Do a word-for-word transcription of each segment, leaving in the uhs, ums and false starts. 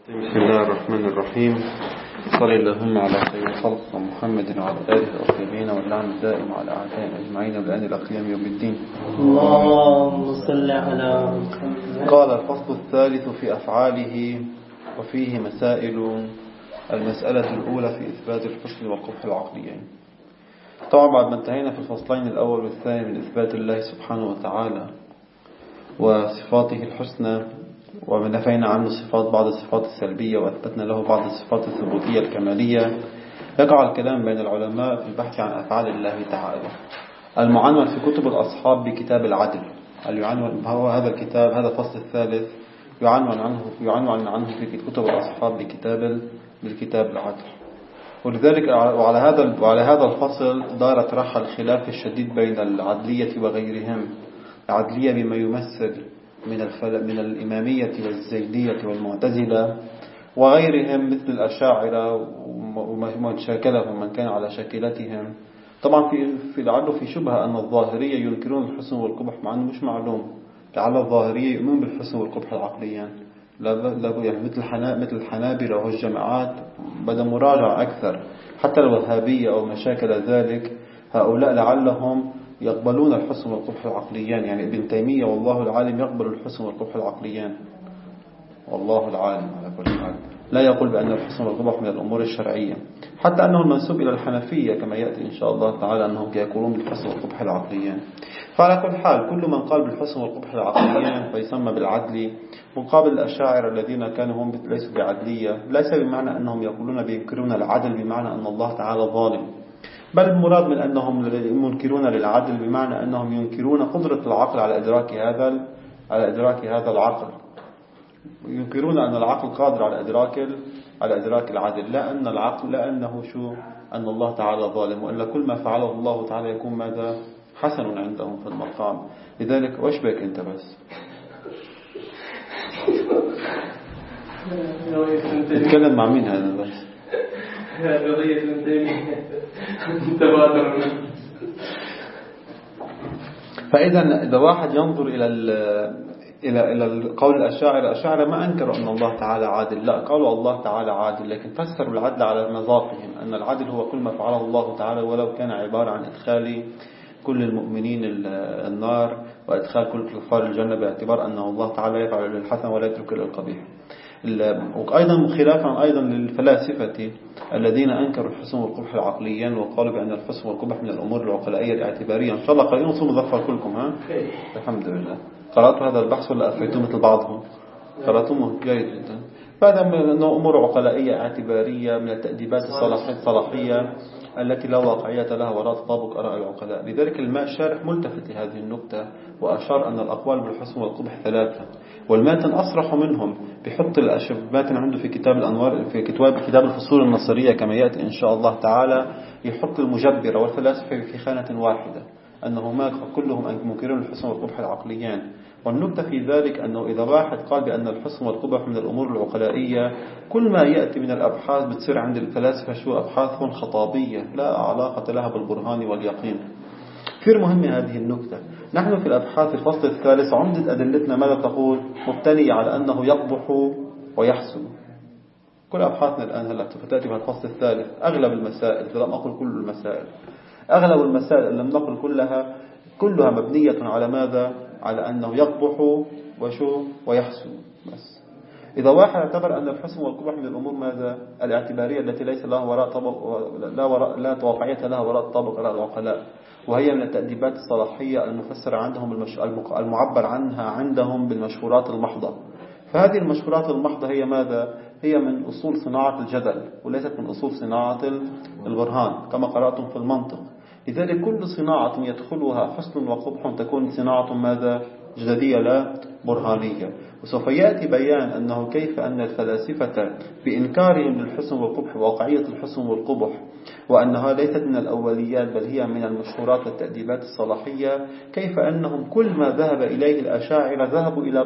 بسم الله الرحمن الرحيم. صلى اللهم على خير خلق محمد وعلى آله الطيبين واللعن الدائم على أعدائهم أجمعين والآن الأقيام يوم الدين. اللهم صل على محمد. قال الفصل الثالث في أفعاله وفيه مسائل. المسألة الأولى في إثبات الحسن والقبح العقليين. طبعا بعد ما انتهينا في الفصلين الأول والثاني من إثبات الله سبحانه وتعالى وصفاته الحسنى، ونفينا عنه صفات بعض الصفات السلبية وأثبتنا له بعض الصفات الثبوتية الكمالية، يقع الكلام بين العلماء في البحث عن أفعال الله تعالى المعنون في كتب الأصحاب بكتاب العدل. هو هذا الكتاب، هذا الفصل الثالث يعنون عنه يعنون عنه في كتب الأصحاب بكتاب بالكتاب العدل. ولذلك وعلى هذا وعلى هذا الفصل دارت رحى الخلاف الشديد بين العدلية وغيرهم. العدلية بما يمثل من الفل... من الإمامية والزيدية والمعتزلة وغيرهم مثل الأشاعرة ومن شاكلهم من كان على شاكلتهم. طبعا في في لعله في شبهة أن الظاهرية ينكرون الحسن والقبح، مع أنه مش معلوم. لعل الظاهرية يؤمنون بالحسن والقبح العقليان، لا لا يعني مثل الحنا... مثل الحنابلة والجماعات بدأ مراجعة أكثر. حتى الوهابية أو مشاكل ذلك، هؤلاء لعلهم يقبلون الحسن والقبح العقليان. يعني ابن تيمية والله العالم يقبل الحسن والقبح العقليان، والله العالم على كل حال لا يقول بأن الحسن والقبح من الأمور الشرعية، حتى أنه المنسوب إلى الحنفية كما يأتي إن شاء الله تعالى أنهم يقولون بالحسن والقبح العقليان. فعلى كل حال كل من قال بالحسن والقبح العقليان فيسمى بالعدل، مقابل الأشاعرة الذين كانوا هم ليسوا بعدلية، ليس بمعنى أنهم يقولون بينكرون العدل بمعنى أن الله تعالى ظالم، بل المراد من أنهم منكرون للعدل بمعنى أنهم ينكرون قدرة العقل على إدراك هذا على إدراك هذا العقل، ينكرون أن العقل قادر على إدراك على إدراك العدل، لا أن العقل لا أنه شو أن الله تعالى ظالم، وإلا كل ما فعله الله تعالى يكون ماذا حسن عندهم في المقام. لذلك وش بك أنت بس تتكلم مع مين هذا بس قضية ابن تيمية تبادر. فإذا إذا واحد ينظر إلى إلى إلى قول الأشاعرة، الأشاعرة ما أنكروا أن الله تعالى عادل، لا قالوا الله تعالى عادل، لكن فسروا العدل على مذاقهم، أن العدل هو كل ما فعله الله تعالى ولو كان عبارة عن إدخال كل المؤمنين النار وإدخال كل الكفار الجنة، باعتبار أنه الله تعالى يفعل للحسن ولا يترك للقبيح. وأيضا خلافا أيضا للفلاسفة الذين أنكروا الحسن والقبح العقليين وقالوا بأن الحسن والقبح من الأمور العقلائية الاعتبارية. إن شاء الله قرأين وصول مظفر كلكم، ها الحمد لله. قرأتوا هذا البحث ولا أفيتوا مثل بعضهم؟ قرأتوه جيد جدا. بعد أنه أمور عقلائية اعتبارية من التأديبات الصلاحية التي لا واقعية لها ولا تطابق آراء العقلاء. لذلك الماء الشارح ملتفت لهذه النقطة وأشار أن الأقوال بالحسن والقبح ثلاثة، والماتن أصرح منهم بحط الماتن عنده في كتاب الأنوار في كتاب كتاب الفصول النصرية كما يأتي إن شاء الله تعالى، يحط المجبرة والفلاسفة في خانة واحدة، أنه ما كلهم منكرون الحسن والقبح العقليان. والنقطة في ذلك أنه إذا واحد قال بأن الحسن والقبح من الأمور العقلائية، كل ما يأتي من الأبحاث بتصير عند الفلاسفة شو أبحاث خطابية لا علاقة لها بالبرهان واليقين. كثير مهمة هذه النقطة. نحن في الأبحاث الفصل الثالث عمدة أدلتنا ماذا تقول؟ مبتنية على أنه يقبح ويحسن. كل أبحاثنا الآن هلا تأتي بهالفصل الثالث، أغلب المسائل، لم أقل كل المسائل، أغلب المسائل لم نقل كلها، كلها مبنية على ماذا؟ على أنه يقبح وشو ويحسن بس. إذا واحد اعتبر أن الحسن والقبح من الأمور ماذا؟ الاعتبارية التي ليس لها وراء طبق لا وراء لا واقعية لها وراء طبق على العقلاء، وهي من التأديبات الصلاحية المفسرة عندهم المش... المعبر عنها عندهم بالمشهورات المحضة. فهذه المشهورات المحضة هي ماذا؟ هي من أصول صناعة الجدل وليست من أصول صناعة البرهان كما قرأتم في المنطق. لذلك كل صناعة يدخلها حسن وقبح تكون صناعة ماذا؟ جدلية لا برهانية. وسوف يأتي بيان أنه كيف أن الفلاسفة بإنكارهم للحسن والقبح وواقعية الحسن والقبح وأنها ليست من الأوليات بل هي من المشهورات والتأديبات الصلاحية، كيف أنهم كل ما ذهب إليه الأشاعرة ذهبوا إلى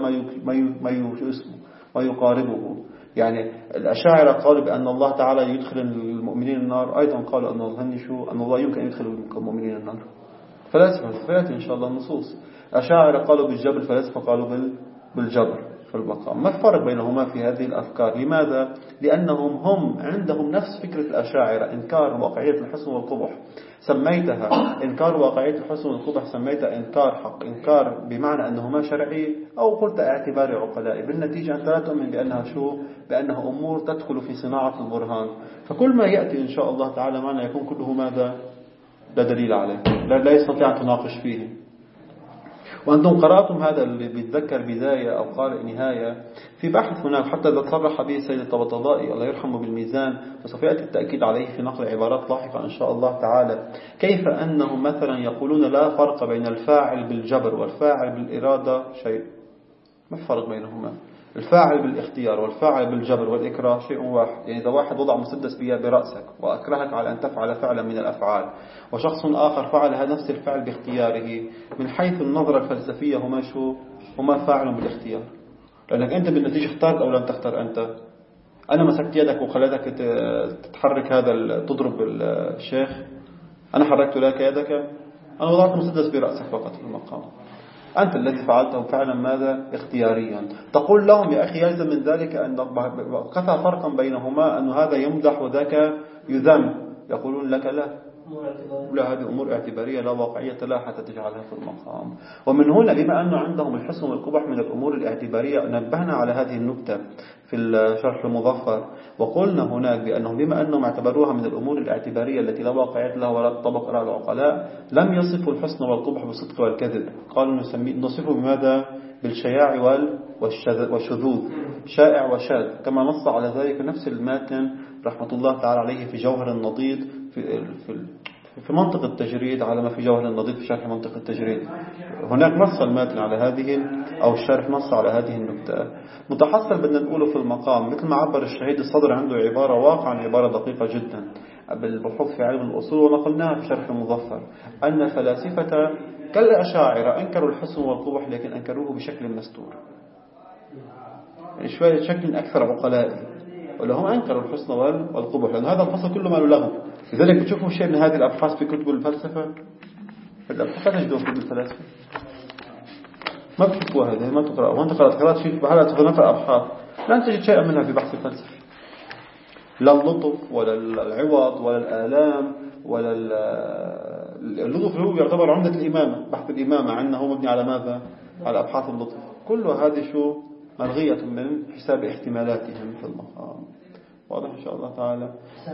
ما ما يقاربه. يعني الأشاعرة قالوا بأن الله تعالى يدخل المؤمنين النار، أيضا قالوا أن الله شو أن الله يمكن أن يدخل المؤمنين النار. فلاسفة فيأتي إن شاء الله النصوص. أشاعرة قالوا بالجبر، فلاسفة قالوا بالجبر. في المقام. ما الفرق بينهما في هذه الأفكار؟ لماذا؟ لأنهم هم عندهم نفس فكرة الأشاعرة، إنكار واقعية الحسن والقبح سميتها إنكار واقعية الحسن والقبح، سميتها إنكار حق، إنكار بمعنى أنهما شرعي، أو قلت اعتباري عقلائي. بالنتيجة أنت لا تؤمن بأنها شو؟ بأنها أمور تدخل في صناعة البرهان. فكل ما يأتي إن شاء الله تعالى معنا يكون كله ماذا؟ لا دليل عليه، لا, لا يستطيع أن تناقش فيه. وأنتم قرأتم هذا اللي بيتذكر بداية أو قارئ نهاية في بحث هناك، حتى إذا صرح به السيد الطبطبائي الله يرحمه بالميزان، وسوف يأتي التأكيد عليه في نقل عبارات لاحقة إن شاء الله تعالى، كيف أنهم مثلا يقولون لا فرق بين الفاعل بالجبر والفاعل بالإرادة شيء. ما الفرق بينهما؟ الفاعل بالاختيار والفاعل بالجبر والإكراه شيء واحد. يعني إذا واحد وضع مسدس برأسك وأكرهك على أن تفعل فعلا من الأفعال، وشخص آخر فعل هذا نفس الفعل باختياره، من حيث النظرة الفلسفية هما شو؟ هما فاعل بالاختيار، لأنك أنت بالنتيجة اخترت أو لم تختار. أنت أنا مسكت يدك وخليتك تتحرك هذا تضرب الشيخ، أنا حركت لك يدك، أنا وضعت مسدس برأسك فقط في المقام، أنت الذي فعلته فعلا ماذا؟ اختياريا. تقول لهم يا أخي يلزم من ذلك أن كفى فرقا بينهما أن هذا يمدح وذاك يذم. يقولون لك لا، لا، هذه أمور اعتبارية لا واقعية لا حتى تجعلها في المقام. ومن هنا بما أنه عندهم الحسن والقبح من الأمور الاعتبارية، نبهنا على هذه النكتة في الشرح المظفر، وقلنا هناك بأنهم بما أنهم اعتبروها من الأمور الاعتبارية التي لا واقعية لها ولا تطبق على العقلاء، لم يصفوا الحسن والقبح بالصدق والكذب، قالوا نصفه بماذا؟ بالشياع والشذوذ، شائع وشاذ، كما نص على ذلك نفس الماتن رحمة الله تعالى عليه في جوهر النضيد في في في منطق التجريد، على ما في جوهر النضيد في شرح منطق التجريد. هناك نص الماتن على هذه، أو الشرح نص على هذه النكتة. متحصل بدنا نقوله في المقام مثل ما عبر الشهيد الصدر، عنده عبارة واقعا عبارة دقيقة جدا بالبحوث في علم الأصول، ونقلناها في شرح المظفر، أن الفلاسفة كالأشاعرة أنكروا الحسن والقبح لكن أنكروه بشكل مستور، يعني شوية شكل أكثر عقلائي، ولهم أنكروا الحسن والقبح، لأن هذا الفصل كله ما له لغو. لذلك بتشوفوا شيء من هذه الأبحاث في كتب الفلسفة، الأبحاث لا تجدون في كتب الفلاسفة، ما بتشوفوها هذه، ما تقرأ. وأنت قرأت قرأت شيء بحالة تقرأ أبحاث لا تجد شيئا منها في بحث الفلسفة، لا اللطف ولا العوض ولا الآلام ولا اللطف، اللي هو يعتبر عمدة الإمامة، بحث الإمامة عندنا هو مبني على ماذا؟ على أبحاث اللطف. كل هذه شو؟ ملغية من حساب احتمالاتهم في المقام. واضح إن شاء الله تعالى؟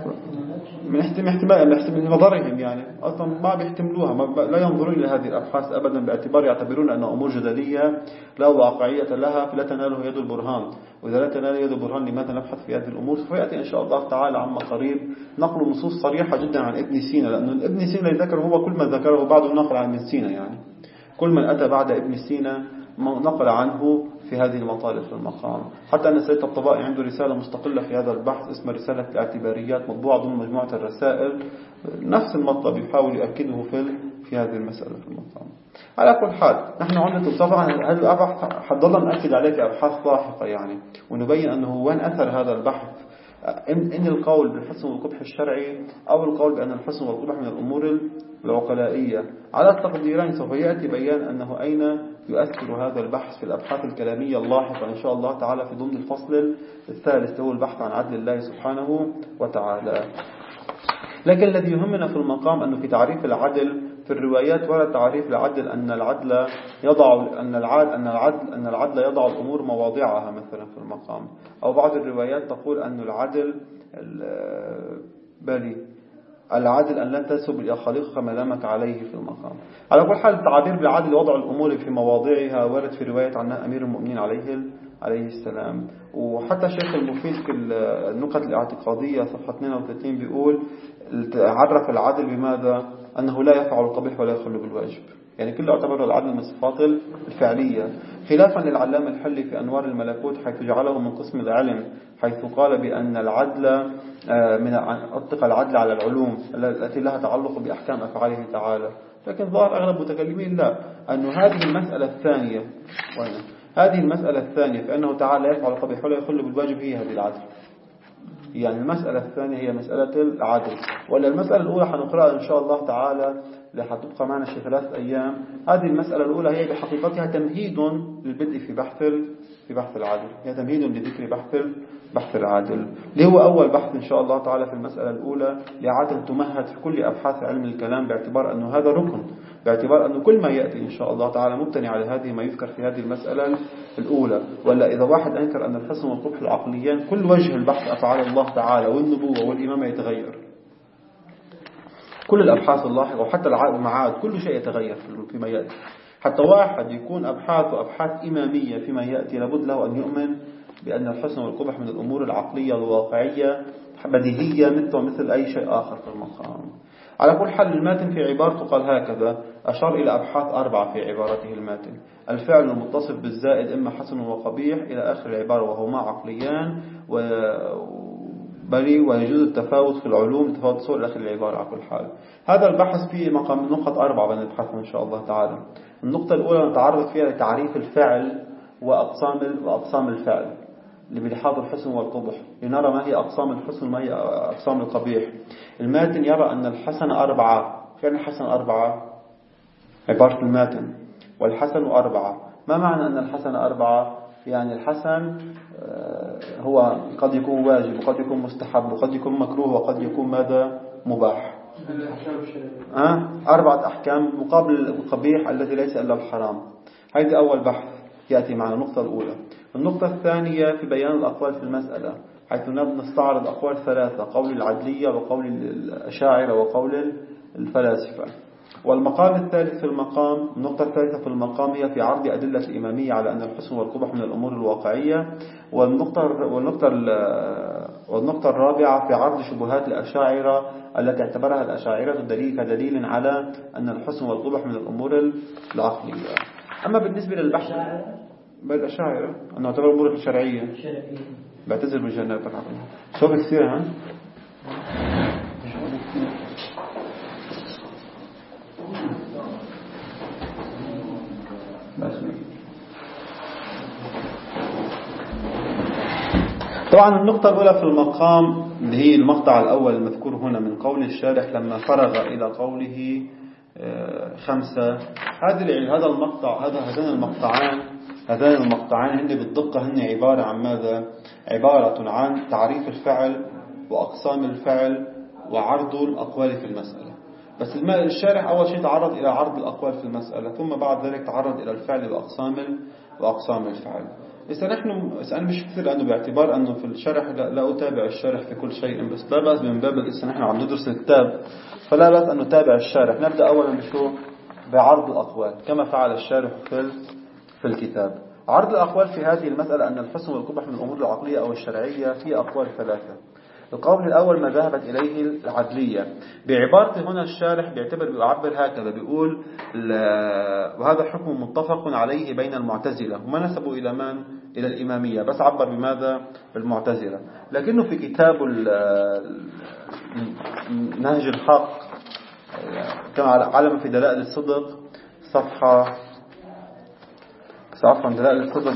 من احتمال من نظرهم، يعني أصلا ما بيحتملوها، ما لا ينظرون إلى هذه الأبحاث أبدا باعتبار يعتبرون أنها أمور جدلية لا واقعية لها، فلا تناله يد البرهان. وإذا لا تنال يد البرهان لماذا نبحث في هذه الأمور؟ فيأتي إن شاء الله تعالى عما قريب نقل نصوص صريحة جدا عن ابن سينا، لأن ابن سينا ذكر هو كل ما ذكره بعده نقل عن ابن سينا، يعني كل من أتى بعد ابن سينا نقل عنه في هذه المطالب في المقام. حتى أن السيد الطبطبائي عنده رسالة مستقلة في هذا البحث اسمها رسالة الاعتباريات، مطبوعة ضمن مجموعة الرسائل، نفس المطلب يحاول يؤكده في في هذه المسألة في المقام. على كل حال نحن عندنا طبعا هذه الأبحاث حضرنا نأكد عليك أبحاث لاحقة يعني، ونبين أنه وين أثر هذا البحث، إن, إن القول بالحسن والقبح الشرعي أو القول بأن الحسن والقبح من الأمور العقلائية. على التقديرين سوف يأتي بيان أنه أين يؤثر هذا البحث في الأبحاث الكلامية اللاحقة إن شاء الله تعالى في ضمن الفصل الثالث، هو البحث عن عدل الله سبحانه وتعالى. لكن الذي يهمنا في المقام أنه في تعريف العدل في الروايات ورد تعريف العدل أن العدل يضع أن العدل أن العدل أن العدل يضع الأمور مواضعها مثلا في المقام، أو بعض الروايات تقول أن العدل بالي العدل أن لا تنسب إلى خالقك ما لامك عليه في المقام. على كل حال التعبير بالعدل وضع الأمور في مواضعها ورد في رواية عن أمير المؤمنين عليه عليه السلام. وحتى الشيخ المفيد في النقط الاعتقادية صفحة اثنين وثلاثين بيقول عرف العدل بماذا؟ أنه لا يفعل القبيح ولا يخل بالواجب، يعني كله يعتبر العدل من الصفات الفعلية، خلافا للعلامة الحلي في أنوار الملكوت حيث جعله من قسم العلم، حيث قال بأن العدل من أطلق العدل على العلوم التي لها تعلق بأحكام أفعاله تعالى. لكن ظاهر أغلب متكلمين لا، أن هذه المسألة الثانية هذه المسألة الثانية فإنه تعالى يفعل القبيح ولا يخل بالواجب هي هذه العدل، يعني المسألة الثانية هي مسألة العدل. ولا المسألة الأولى حنقرأها إن شاء الله تعالى لحتبقى معنا شي ثلاث أيام. هذه المسألة الأولى هي بحقيقتها تمهيد للبدء في بحث في بحث العدل، هي تمهيد لذكر بحث بحث العدل اللي هو أول بحث إن شاء الله تعالى في المسألة الأولى لعدل تمهد في كل أبحاث علم الكلام، باعتبار أنه هذا ركن، باعتبار أنه كل ما يأتي إن شاء الله تعالى مبتني على هذه ما يذكر في هذه المسألة الأولى. ولا إذا واحد أنكر أن الحسن والقبح العقليان كل وجه البحث أفعال الله تعالى والنبوة والإمامة يتغير، كل الأبحاث اللاحقة وحتى المعاد كل شيء يتغير فيما يأتي. حتى واحد يكون أبحاث وأبحاث إمامية فيما يأتي لابد له أن يؤمن بأن الحسن والقبح من الأمور العقلية الواقعية بديهية مثل مثل أي شيء آخر في المقام. على كل حال الماتن في عبارته قال هكذا، أشار إلى أبحاث أربعة في عبارته الماتن: الفعل المتصف بالزائد إما حسن وقبيح إلى آخر العبارة، وهما عقليان وبري ويجوز التفاوت في العلوم تفاوت صور إلى آخر العبارة. على كل حال هذا البحث فيه مقام نقط أربعة بنبحثها إن شاء الله تعالى. النقطة الأولى نتعرض فيها لتعريف الفعل وأقسام وأقسام الفعل اللي بلحاظ الحسن والقبح، لنرى ما هي أقسام الحسن وما هي أقسام القبيح. الماتن يرى أن الحسن أربعة. يعني الحسن أربعة عبارة الماتن، والحسن أربعة. ما معنى أن الحسن أربعة؟ يعني الحسن هو قد يكون واجب وقد يكون مستحب وقد يكون مكروه وقد يكون ماذا مباح. أه؟ أربعة أحكام مقابل القبيح الذي ليس إلا الحرام. هذه أول بحث يأتي معنا النقطة الأولى. النقطة الثانية في بيان الأقوال في المسألة، حيث نستعرض أقوال ثلاثة: قول العدلية وقول الأشاعرة وقول الفلاسفة. والمقام الثالث في المقام النقطة الثالثة في المقام هي في عرض أدلة الإمامية على أن الحسن والقبح من الأمور الواقعية. والنقطة والنقطة والنقطة الرابعة في عرض شبهات الأشاعرة التي اعتبرها الأشاعرة دليل كدليل على أن الحسن والقبح من الأمور العقلية. أما بالنسبة للبحث بالأشاعرة أنه يعتبر الأمور الشرعية، بعتذر بالجنات العقلية. شوف كثير ها طبعا. النقطة الأولى في المقام اللي هي المقطع الأول المذكور هنا من قول الشارح لما فرغ إلى قوله خمسة. هذا هذا المقطع هذا هذان المقطعان هذان المقطعان هن بالدقة هن عبارة عن ماذا؟ عبارة عن تعريف الفعل وأقسام الفعل وعرض الأقوال في المسألة. بس الشارح أول شيء تعرض إلى عرض الأقوال في المسألة، ثم بعد ذلك تعرض إلى الفعل وأقسام وأقسام الفعل. إذا نحن أنا مش كثير لأنه باعتبار أنه في الشرح لا, لا أتابع الشارح في كل شيء، بس لا بأس من باب إذا نحن عم ندرس الكتاب فلا بأس أن نتابع الشارح. نبدأ أولا بشو؟ بعرض الأقوال كما فعل الشارح في في الكتاب. عرض الأقوال في هذه المسألة أن الحسن والقبح من الأمور العقلية أو الشرعية في أقوال ثلاثة. القول الأول ما ذهبت إليه العدلية. بعبارة هنا الشارح بيعتبر بيعبر هكذا، بيقول وهذا حكم متفق عليه بين المعتزلة، وما نسبوا إلى من؟ إلى الإمامية، بس عبر بماذا؟ بالمعتزلة. لكنه في كتاب نهج الحق كما علم في دلائل الصدق صفحة عفوا دلائل الصدق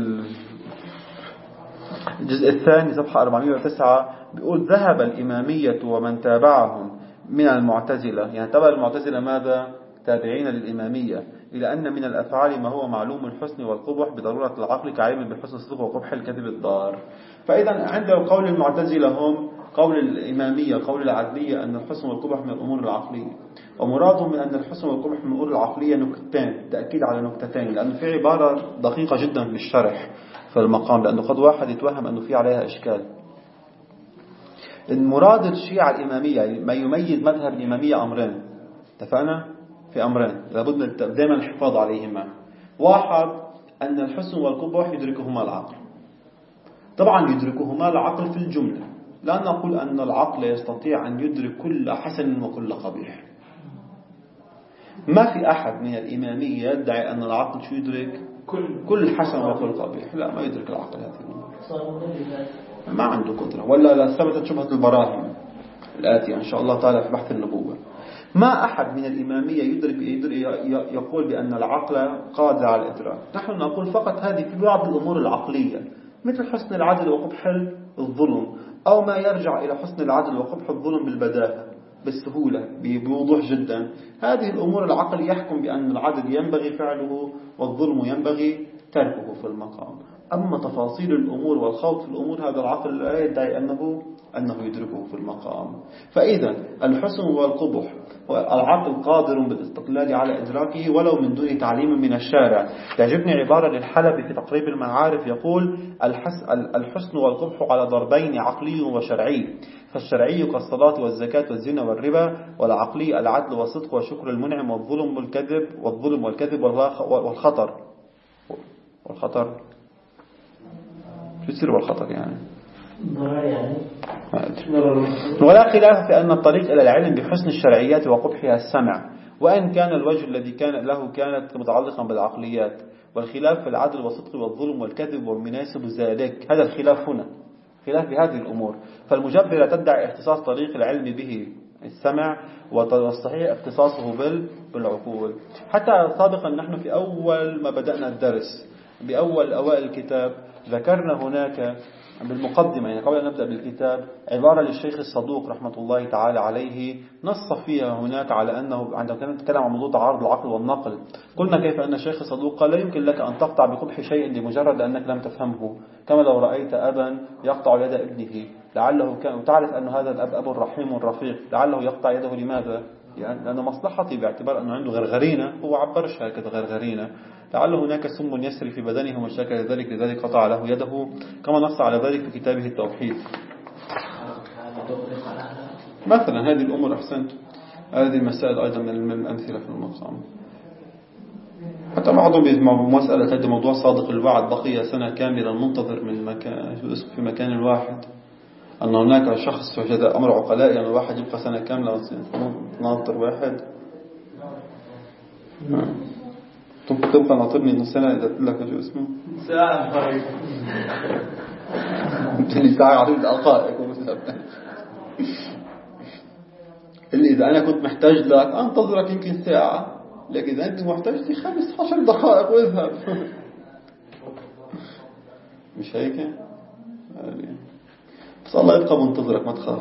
الجزء الثاني صفحة أربعمائة وتسعة، بيقول ذهب الإمامية ومن تابعهم من المعتزلة، يعني تبع المعتزلة ماذا؟ تابعين للإمامية، إلى أن من الأفعال ما هو معلوم الحسن والقبح بضرورة العقل كعلم بالحسن الصدق وقبح الكذب الضار. فإذا عند قول المعتزلة هم قول الإمامية قول العدلية أن الحسن والقبح من الأمور العقلية، ومرادهم من أن الحسن والقبح من الأمور العقلية نكتتين، تأكيد على نكتتين، لأن في عبارة دقيقة جدا في الشرح في المقام، لأنه قد واحد يتوهم أنه في عليها إشكال. المراد الشيعة الإمامية ما يميز مذهب الإمامية أمرين، اتفقنا في أمرين لابد دائما الحفاظ عليهما. واحد أن الحسن والقبح يدركهما العقل، طبعا يدركهما العقل في الجملة، لا نقول أن العقل يستطيع أن يدرك كل حسن وكل قبيح. ما في أحد من الإمامية يدعي أن العقل شو يدرك كل كل حسن وكل قبيح، لا ما يدرك العقل هذه الأمور، ما عنده قدرة، ولا لا ثبتت شبهة البراهين الآتية إن شاء الله تعالى في بحث النبوة. ما أحد من الإمامية يدرك يقول بأن العقل قادر على الإدراك. نحن نقول فقط هذه في بعض الأمور العقلية مثل حسن العدل وقبح الظلم، أو ما يرجع إلى حسن العدل وقبح الظلم بالبداهة بالسهولة بوضوح جدا. هذه الأمور العقل يحكم بأن العدل ينبغي فعله والظلم ينبغي تركه في المقام. أما تفاصيل الأمور والخوض في الأمور هذا العقل لا يدعي أنه أنه يدركه في المقام. فإذا الحسن والقبح والعقل قادر بالاستقلال على إدراكه ولو من دون تعليم من الشارع. تعجبني عبارة للحلبي في تقريب المعارف يقول: الحسن والقبح على ضربين عقلي وشرعي، فالشرعي كالصلاة والزكاة والزنا والربا، والعقلي العدل والصدق وشكر المنعم والظلم والكذب والظلم والكذب والخطر والخطر شو يصير والخطر يعني يعني ولا خلاف في أن الطريق إلى العلم بحسن الشرعيات وقبحها السمع، وإن كان الوجه الذي كان له كانت متعلقا بالعقليات، والخلاف في العدل والصدق والظلم والكذب ومناسب ذلك. هذا الخلاف هنا خلاف بهذه الأمور. فالمجبرة تدعي اختصاص طريق العلم به السمع، والصحيح اختصاصه بالعقول. حتى سابقا نحن في أول ما بدأنا الدرس بأول أوائل الكتاب ذكرنا هناك بالمقدمة، يعني قبل أن نبدأ بالكتاب، عبارة للشيخ الصدوق رحمة الله تعالى عليه نص فيها هناك على أنه عندما كان نتكلم عن موضوع تعارض العقل والنقل، قلنا كيف أن الشيخ الصدوق قال: لا يمكن لك أن تقطع بقبح شيء لمجرد أنك لم تفهمه، كما لو رأيت أبا يقطع يد ابنه لعله كان، وتعرف أن هذا الأب أب رحيم رفيق، لعله يقطع يده لماذا؟ يعني لأن مصلحتي باعتبار أنه عنده غرغرينة، هو عبرش هكذا غرغرينة، لعل هناك سم يسري في بدنه ومشاكل ذلك لذلك قطع له يده، كما نص على ذلك في كتابه التوحيد مثلا. هذه الأمور أحسنت، هذه المسائل أيضا من الأمثلة في المقام. حتى بعضهم بمسألة هذا موضوع صادق الوعد، بقي سنة كاملة منتظر من مكان في مكان واحد، أن هناك شخص وجد أمر عقلاء، يعني الواحد يبقى سنة كاملة ناطر واحد، تبقى ناطرني نص سنة إذا قلت لك شو اسمه ساعة فريق اللي ساعة عدد دقائق اللي إذا أنا كنت محتاج لك أنتظرك يمكن ساعة، لكن إذا أنت محتاج لي خمس عشر دقائق واذهب مش هيك؟ بس الله يبقى منتظرك ما تخاف.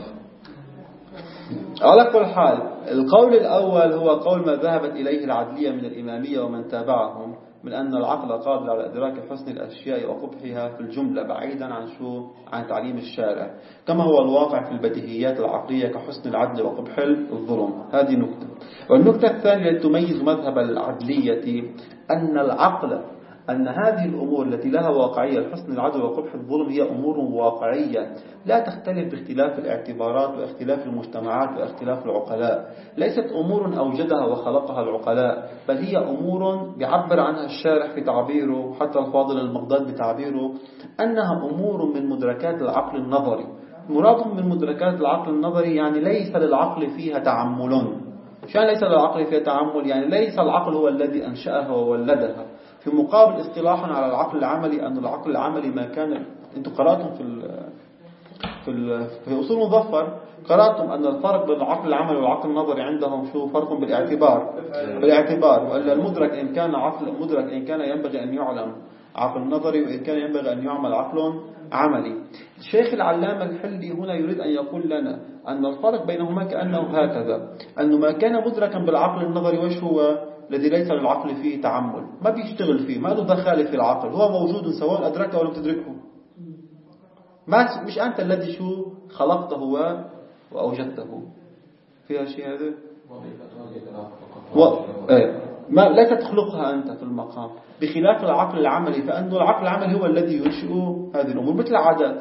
على كل حال، القول الأول هو قول ما ذهبت إليه العدلية من الإمامية ومن تابعهم من أن العقل قادر على إدراك حسن الأشياء وقبحها في الجملة بعيدا عن شو عن تعليم الشارع، كما هو الواقع في البديهيات العقلية كحسن العدل وقبح الظلم. هذه نكتة. والنكتة الثانية التي تميز مذهب العدلية أن العقل أن هذه الأمور التي لها واقعية الحسن العدل وقبح الظلم هي أمور واقعية لا تختلف باختلاف الاعتبارات واختلاف المجتمعات واختلاف العقلاء، ليست أمور أوجدها وخلقها العقلاء، بل هي أمور بيعبر عنها الشارح في تعبيره، حتى الفاضل المقداد بتعبيره أنها أمور من مدركات العقل النظري. مراد من مدركات العقل النظري يعني ليس للعقل فيها تعمل. شان ليس للعقل فيها تعمل؟ يعني ليس العقل هو الذي أنشأها وولدها، في مقابل اصطلاحا على العقل العملي أن العقل العملي ما كان. أنتم قرأتم في ال في ال في أصول مظفر قرأتم أن الفرق بين العقل العملي والعقل النظري عندهم شو فرق بالاعتبار بالاعتبار وأن المدرك إن كان عقل مدرك إن كان ينبغي أن يعلم عقل نظري، وإن كان ينبغي أن يعمل عقل عملي. الشيخ العلامة الحلي هنا يريد أن يقول لنا أن الفرق بينهما كأنه هكذا، أنه ما كان مدركا بالعقل النظري وش هو الذي ليس للعقل فيه تعمل، ما بيشتغل فيه، ما له دخل في العقل، هو موجود سواء أدركه أو لم تدركه، ما مش أنت الذي شو خلقته وأوجدته. فيها شيء هذا و... ايه. ما لا تخلقها أنت في المقام، بخلاف العقل العملي، فأن العقل العملي هو الذي ينشئ هذه الأمور، مثل العادات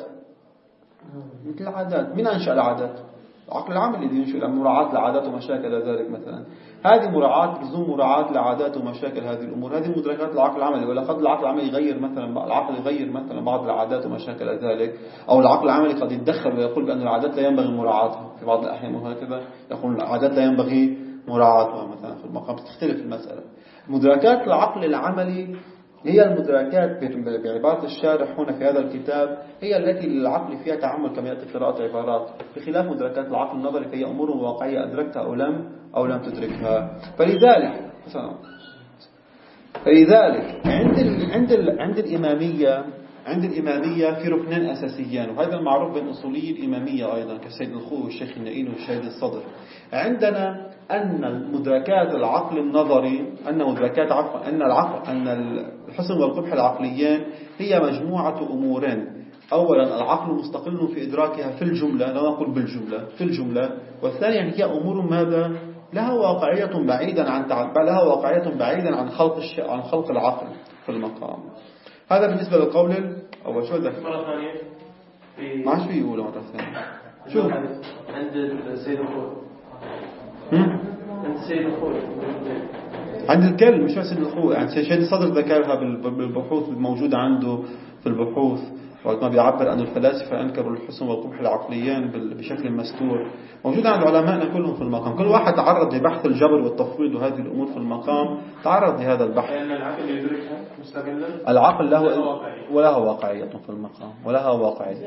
مثل العادات من أنشأ العادات؟ العقل العملي الذي ينشئ مراعاة العادات ومشاكل ذلك. مثلا هذه مراعاة لزوم مراعاة العادات ومشاكل هذه الأمور، هذه مدركات العقل العملي. ولا قد العقل العملي يغير مثلا العقل يغير مثلا بعض العادات ومشاكل ذلك، أو العقل العملي قد يتدخل ويقول بأن العادات لا ينبغي مراعاتها في بعض الأحيان، وهكذا يقول العادات لا ينبغي مراعاتها مثلا في المقام. تختلف المسألة. مدركات العقل العملي هي المدركات بعبارة الشارح هنا في هذا الكتاب هي التي للعقل فيها تعمل كما يأتي قراءة عبارات، بخلاف مدركات العقل النظري فهي أمور واقعية أدركتها أو لم أو لم تدركها. فلذلك فلذلك عند ال عند ال عند الإمامية عند الإمامية في ركنين أساسيين، وهذا المعروف بين أصولي الإمامية أيضا كالسيد الخوي والشيخ النائين والشهيد الصدر. عندنا أن مدركات العقل النظري أن مدركات عفوا أن العقل أن الحسن والقبح العقليين هي مجموعة أمورين. أولا العقل مستقل في إدراكها في الجملة، لا نقول بالجملة، في الجملة. والثانيا هي أمور ماذا لها واقعية بعيدا عن لها واقعية بعيدا عن خلق الش... عن خلق العقل في المقام. هذا بالنسبة للقول الأول. شو ذلك؟ مرة ثانية ما عادش في يقوله مرة ثانية. شو عند السيد الخوي عند السيد الخوي عند الكل مش بس الخوي، عند شهيد الصدر ذكرها بالبحوث الموجودة عنده في البحوث، وقت ما بيعبر أن الفلاسفة أنكروا الحسن والقبح العقليين بشكل مستور. موجود عند علمائنا كلهم في المقام. كل واحد تعرض لبحث الجبر والتفويض وهذه الأمور في المقام، تعرض لهذا البحث. لأن العقل يدركها مستقلا. العقل له ولها واقعية في المقام، ولها واقعية.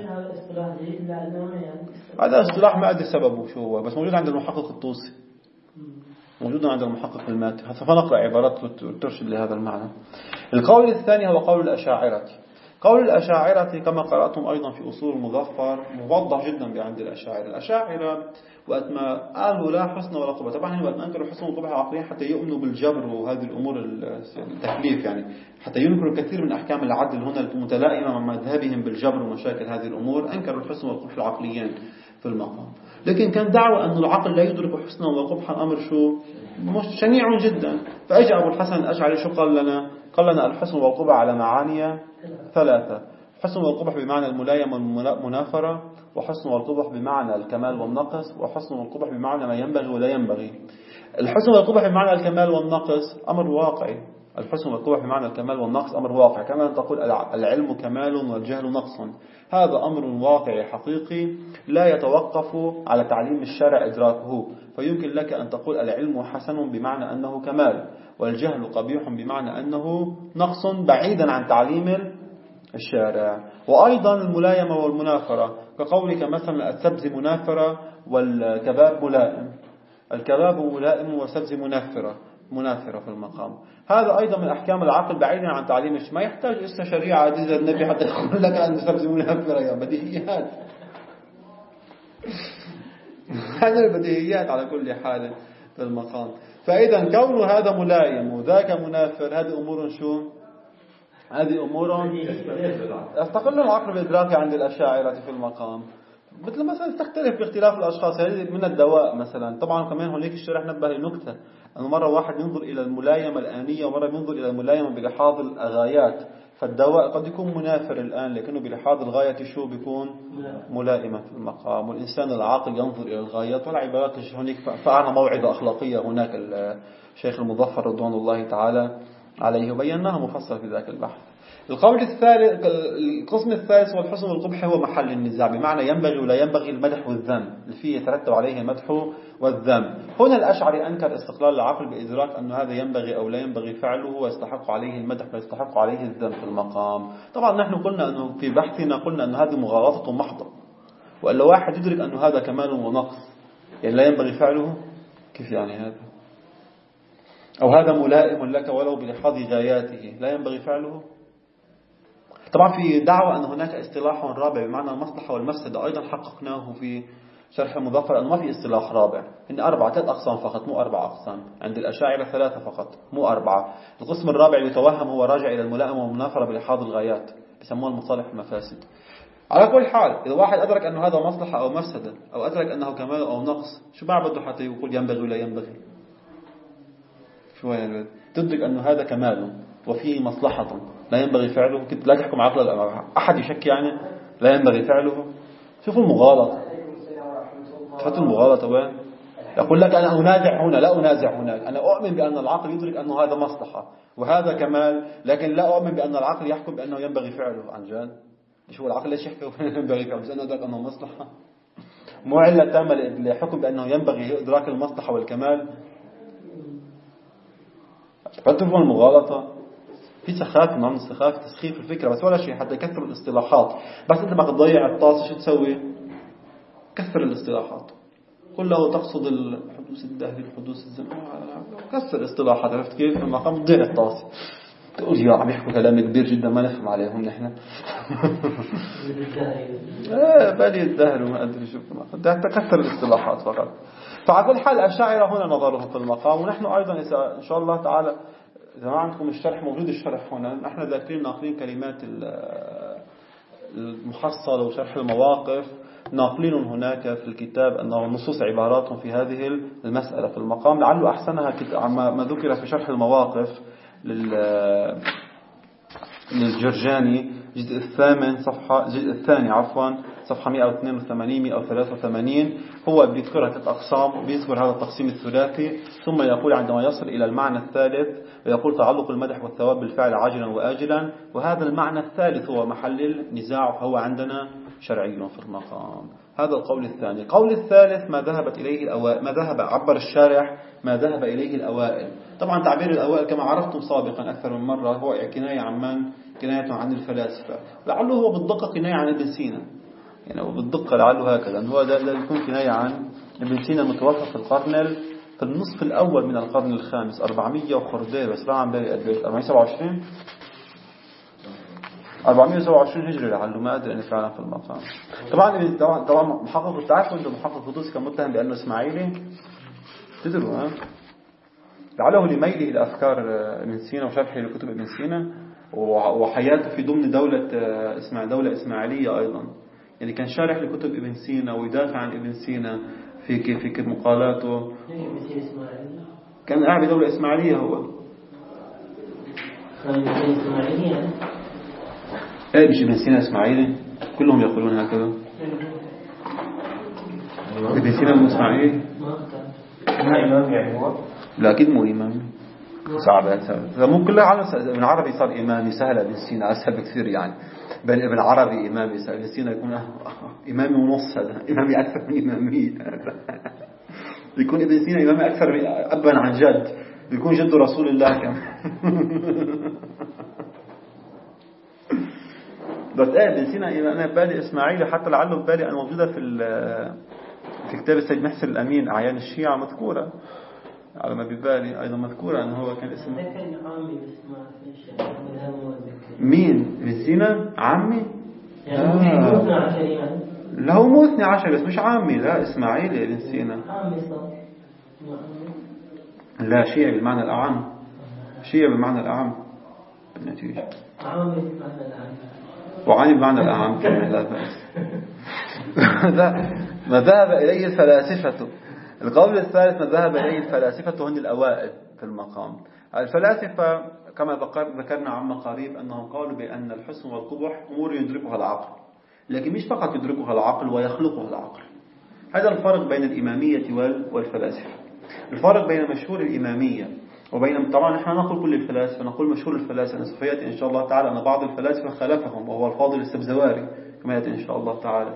هذا اصطلاح ما أدري سببه شو هو، بس موجود عند المحقق الطوسي، موجود عند المحقق الماتي. فنقرأ عبارات ترشد لهذا المعنى. القول الثاني هو قول الأشاعرة. قول الأشاعرة كما قرأتم أيضا في أصول المظفر موضح جدا عند الأشاعرة. الأشاعرة وقت ما قالوا لا حسن ولا قبح، طبعا وقت ما أنكروا الحسن والقبح العقليين حتى يؤمنوا بالجبر وهذه الأمور التكليف، يعني حتى ينكروا كثير من أحكام العدل هنا المتلائمة مع مذهبهم بالجبر ومشاكل هذه الأمور، أنكروا الحسن والقبح العقليين في المقام. لكن كان دعوة أن العقل لا يدرك حسنا وقبحا أمر شو مش شنيع جدا. فأجى أبو الحسن الأشعري شو قال لنا؟ قال لنا الحسن والقبح على معاني ثلاثة: حسن والقبح بمعنى الملايمة والمنافرة، وحسن والقبح بمعنى الكمال والنقص، وحسن والقبح بمعنى ما ينبغي ولا ينبغي. الحسن والقبح بمعنى الكمال والنقص أمر واقعي. الحسن والقبح بمعنى الكمال والنقص أمر واقعي، كما تقول العلم كمال والجهل نقص. هذا أمر واقعي حقيقي لا يتوقف على تعليم الشرع إدراكه. فيمكن لك أن تقول العلم حسن بمعنى أنه كمال، والجهل قبيح بمعنى أنه نقص بعيدا عن تعليم الشارع. وأيضا الملايمة والمنافرة كقولك مثلا السبز منافرة والكباب ملائم. الكباب ملائم والسبز منافرة منافرة في المقام. هذا أيضا من أحكام العقل بعيدا عن تعليم الشارع. ما يحتاج إسا شريعة عزيزة النبي حتى يقول لك أن السبز منافرة، يا بديهيات. هذه البديهيات على كل حال في المقام. فإذا كون هذا ملايم وذاك منافر، هذه أمور شو؟ هذه أمور استقل العقل بإدراكه عند الأشاعرة في المقام. مثل مثلا تختلف باختلاف الأشخاص. هذه من الدواء مثلا. طبعا كمان هناك الشرح نبه لنكتة أنه مرة واحد ينظر إلى الملايمة الآنية ومرة ينظر إلى الملايمة بلحاظ الغايات. فالدواء قد يكون منافر الآن لكنه بلحاظ الغاية شو بيكون ملائمة في المقام. والإنسان العاقل ينظر إلى الغايات والعبارات. هناك فعنا موعظة أخلاقية هناك الشيخ المظفر رضوان الله تعالى عليه وبيناها مفصل في ذاك البحث. القول الثالث القسم الثالث والحسن والقبح هو محل النزاع، بمعنى ينبغي ولا ينبغي المدح والذم اللي فيه يترتب عليه المدح والذم. هنا الأشعري أنكر استقلال العقل بإدراك أن هذا ينبغي أو لا ينبغي فعله ويستحق عليه المدح ويستحق عليه الذم في المقام. طبعا نحن قلنا أنه في بحثنا قلنا أن هذه مغالطة محضة، وأن واحد يدرك أن هذا كمال ونقص يعني لا ينبغي فعله، كيف يعني هذا؟ أو هذا ملائم لك ولو بلحاظ غاياته لا ينبغي فعله. طبعا في دعوة أن هناك اصطلاح رابع بمعنى المصلحة والمفسدة، أيضا حققناه في شرح المظفر أنه ما في اصطلاح رابع، إن أربعة ثلاث أقسام فقط مو أربع أقسام. عند الأشاعرة ثلاثة فقط مو أربعة. القسم الرابع يتوهم هو راجع إلى الملائمة والمنافرة بلحاظ الغايات، بيسموها المصالح والمفاسد. على كل حال إذا واحد أدرك أنه هذا مصلحة أو مفسدة أو أدرك أنه كمال أو نقص، شو بعبده حتى يقول ينبغي ولا ينبغي؟ شو يعني تدرك أنه هذا كمال وفيه مصلحة لا ينبغي فعله، كنت لا تحكم عقل الأمر. أحد يشك يعني لا ينبغي فعله. شوفوا المغالطة، تحط المغالطة وين؟ يقول لك أنا أنازع هنا لا أنازع هناك. أنا أؤمن بأن العقل يدرك أنه هذا مصلحة وهذا كمال، لكن لا أؤمن بأن العقل يحكم بأنه ينبغي فعله. عن جد ليش هو العقل ليش يحكم بأنه ينبغي فعله؟ بس أنا أدرك أنه مصلحة، مو علة تامة لحكم بأنه ينبغي إدراك المصلحة والكمال. فتفهم المغالطة في سخافة، نوع من سخافة تسخيف الفكرة بس ولا شيء حتى يكثر الاصطلاحات. بس أنت ما تضيع الطاسة شو تسوي؟ كثر الاصطلاحات. قل له تقصد الحدوث الدهري الحدوث الزمني، كثر الاصطلاحات. عرفت كيف؟ المقام تضيع الطاسة. تقول يا عم يحكوا كلام كبير جدا ما نفهم عليهم نحن. ايه بالي الدهر وما ادري شو تكثر الاصطلاحات فقط. فعلى كل حال الأشاعرة هنا نظرهم في المقام، ونحن أيضا إذا إن شاء الله تعالى إذا ما عندكم الشرح موجود الشرح هنا، نحن ذاكرين ناقلين كلمات المحصلة وشرح المواقف ناقلين هناك في الكتاب أنه النصوص عباراتهم في هذه المسألة في المقام، لعله أحسنها ما ذكر في شرح المواقف للجرجاني الجزء الثامن صفحة الجزء الثاني عفوا صفحة مئة واثنين وثمانين مئة وثلاثة وثمانين. هو بيذكر ثلاث أقسام، بيذكر هذا التقسيم الثلاثي، ثم يقول عندما يصل إلى المعنى الثالث ويقول تعلق المدح والثواب بالفعل عاجلا وآجلا، وهذا المعنى الثالث هو محل النزاع وهو عندنا شرعي في المقام. هذا القول الثاني. القول الثالث ما ذهبت إليه الأوائل، ما ذهب عبر الشارح ما ذهب إليه الأوائل. طبعا تعبير الأوائل كما عرفتم سابقا أكثر من مرة هو كناية عن من؟ كناية عن الفلاسفة، لعله هو بالدقة كناية عن ابن سينا، يعني هو بالدقة لعله هكذا، هو لا يكون كناية عن ابن سينا المتوفى في القرن في النصف الأول من القرن الخامس أربعمية وخردة، بس لا عم بالي قديش أربعمية وسبعة وعشرين أربعمية وسبعة وعشرين هجري لعله ما أدري أن فعلا في المقام. طبعا طبعا طبعا محقق التعرف عنده محقق قدوسي كان متهم بأنه إسماعيلي، تدروا ها لعله لميله لأفكار ابن سينا وشرحه لكتب ابن سينا وحياته في ضمن دولة اسمها دولة إسماعيلية أيضا، يعني كان شارح لكتب ابن سينا ويدافع عن ابن سينا في في مقالاته. كان قاعد بدولة إسماعيلية هو. ايه مش ابن سينا إسماعيلي؟ كلهم يقولون هكذا. ابن سينا مو إسماعيلي؟ ما إمام يعني هو؟ لا أكيد مو إمام. صعبة مو كل عالم ابن عربي صار إمامي سهل، ابن سينا أسهل بكثير يعني. بين ابن عربي إمامي ابن سينا يكون إمامي ونص، هذا إمامي أكثر من إمامي. يكون ابن سينا إمامي أكثر من أبا عن جد، يكون جد رسول الله كمان. بس إيه ابن سينا أنا بالي إسماعيل، حتى لعله بالي أن موجودة في في كتاب السيد محسن الأمين أعيان الشيعة مذكورة على ما ببالي أيضا مذكورة أنه هو كان اسمه مين ابن سينا عمي آه. لا هو مو اثني عشر بس مش عمي، لا إسماعيل ابن سينا لا شيعي بالمعنى الأعم، شيعي بالمعنى الأعم بالنتيجة وعاني بمعنى الأعم كمان لا بأس. ما ذهب إليه الفلاسفة. القول الثالث ما ذهب إليه الفلاسفة هن الأوائل في المقام. الفلاسفة كما ذكرنا عما قريب أنهم قالوا بأن الحسن والقبح أمور يدركها العقل، لكن مش فقط يدركها العقل ويخلقها العقل. هذا الفرق بين الإمامية والفلاسفة. الفرق بين مشهور الإمامية وبين طبعا نحن نقول كل الفلاسفة، نقول مشهور الفلاسفة نصفيات إن شاء الله تعالى أن بعض الفلاسفة خالفهم وهو الفاضل السبزواري كما يأتي إن شاء الله تعالى.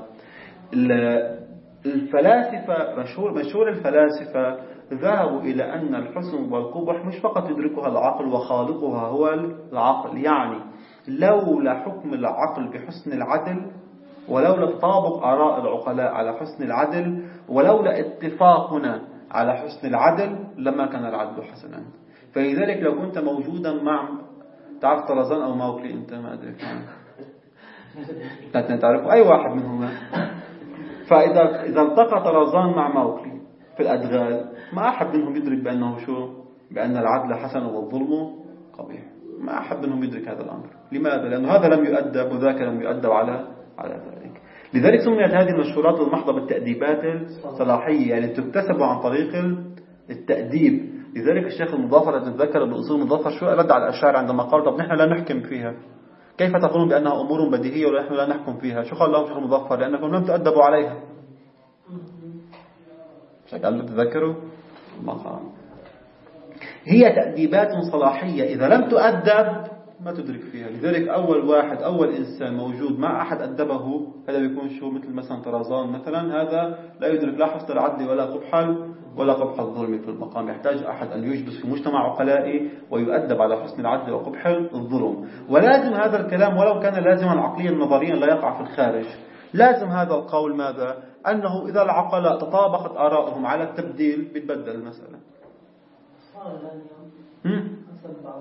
الفلاسفة مشهور مشهور الفلاسفة ذهبوا إلى أن الحسن والقبح مش فقط يدركها العقل وخالقها هو العقل، يعني لولا حكم العقل بحسن العدل، ولولا تطابق آراء العقلاء على حسن العدل، ولولا اتفاقنا على حسن العدل لما كان العدل حسنا. فلذلك لو كنت موجودا مع تعرف طرزان أو موكلي أنت ما أدري لا تعرفوا أي واحد منهما، فإذا إذا التقى طرزان مع موكلي في الأدغال ما أحد منهم يدرك بأنه شو بأن العدل حسن والظلم قبيح، ما أحد منهم يدرك هذا الأمر. لماذا؟ لأنه هذا لم يؤدب وذاك لم يؤدب على على ذلك. لذلك سميت هذه المشهورات المحضة بالتأديبات الصلاحية، يعني تكتسب عن طريق التأديب. لذلك الشيخ المظفر نتذكر بأصول المظفر شو رد على الأشاعرة عندما قال طب نحن لا نحكم فيها، كيف تقولون بأنها أمور بديهية ونحن لا نحكم فيها؟ شو قال لهم الشيخ المظفر؟ لأنكم لم تؤدبوا عليها. شكل تذكروا مقام هي تأديبات صلاحية، إذا لم تؤدب ما تدرك فيها. لذلك أول واحد أول إنسان موجود ما أحد أدبه هذا بيكون شو مثل مثلا طرزان مثلا، هذا لا يدرك لا حسن العدل ولا قبح ولا قبح الظلم في المقام. يحتاج أحد أن يجلس في مجتمع عقلائي ويؤدب على حسن العدل وقبح الظلم. ولازم هذا الكلام ولو كان لازما عقليا نظريا لا يقع في الخارج، لازم هذا القول ماذا؟ أنه إذا العقلاء تطابقت آراءهم على التبديل بتبدل المسألة.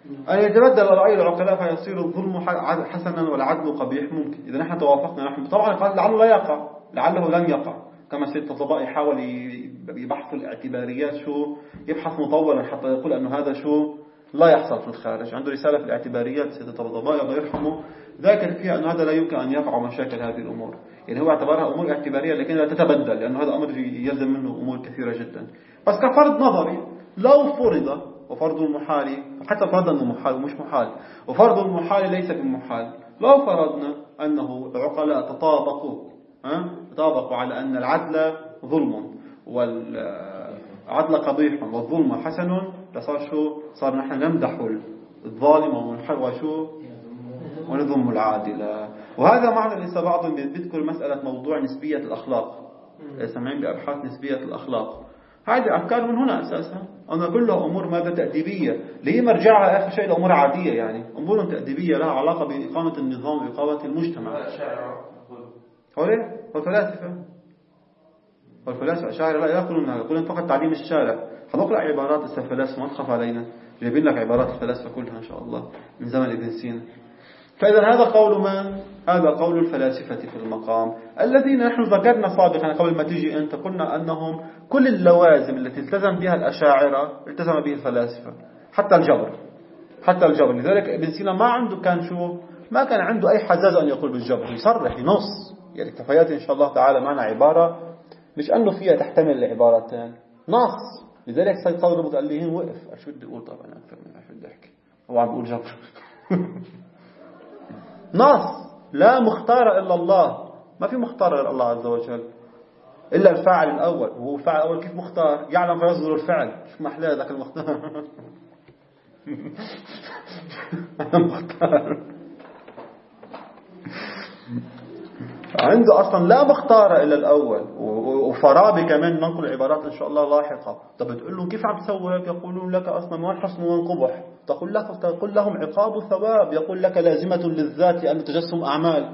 أن يتبدل رأي العقلاء فيصير الظلم حسنا والعدل قبيح ممكن. إذا نحن توافقنا نحن طبعا قال لعله لا يقع، لعله لن يقع، كما سيد الطباء يحاول يبحث الاعتباريات شو يبحث مطولا حتى يقول أنه هذا شو لا يحصل في الخارج. عنده رسالة في الاعتباريات سيد الطباء الله يرحمه ذاكر فيها أنه هذا لا يمكن أن يقع مشاكل هذه الأمور، يعني هو اعتبرها أمور اعتبارية لكن لا تتبدل، لأنه هذا أمر يلزم منه أمور كثيرة جدا. بس كفرض نظري لو فرض، وفرض المحال حتى فرض أنه محال ومش محال، وفرض المحال ليس بمحال، لو فرضنا أنه العقلاء تطابقوا ها تطابقوا على أن العدل ظلم والعدل قبيح والظلم حسن، لصار شو صار نحن نمدح الظالم وشو ونذم العادل. وهذا معنى لسه بعضهم بيذكر مسألة موضوع نسبية الأخلاق، سمعين بأبحاث نسبية الأخلاق. هذه أفكار من هنا أساسا أنا كلها أمور ماذا تأديبية، ليه مرجعها آخر شيء الأمور عادية، يعني أمور تأديبية لها علاقة بإقامة النظام وإقامة المجتمع. هو ليه؟ هو فلاسفة والفلاسفة أشاعرة لا يقولون هذا، يقولون فقط تعليم الشارع. هنقرأ عبارات الفلاسفة ما تخاف علينا، جايبين لك عبارات الفلاسفة كلها إن شاء الله من زمن ابن سينا. فإذا هذا قول من؟ هذا قول الفلاسفة في المقام الذين نحن ذكرنا سابقا قبل ما تيجي أنت، قلنا أنهم كل اللوازم التي التزم بها الأشاعرة التزم بها الفلاسفة، حتى الجبر حتى الجبر. لذلك ابن سينا ما عنده كان شو ما كان عنده أي حزاز أن يقول بالجبر، يصرح ينص. يعني كفايات إن شاء الله تعالى معنا عبارة مش أنه فيها تحتمل العبارتين نص. لذلك سيد صدر قال لي هين وقف شو بدي أقول طبعا أكثر من شو بدي أحكي، هو عم بقول جبر نص لا مختار إلا الله، ما في مختار غير الله عز وجل إلا الفاعل الأول. وهو الفاعل الأول كيف مختار؟ يعلم فيصدر الفعل. شو محلاه ذاك المختار مختار عنده أصلا لا مختار إلا الأول. وفارابي كمان ننقل عبارات إن شاء الله لاحقة. طب تقول لهم كيف عم تسوي هيك؟ يقولون لك أصلا وين حسن وين قبح. تقول لك تقول لهم عقاب وثواب. يقول لك لازمة للذات لأن تجسم أعمال.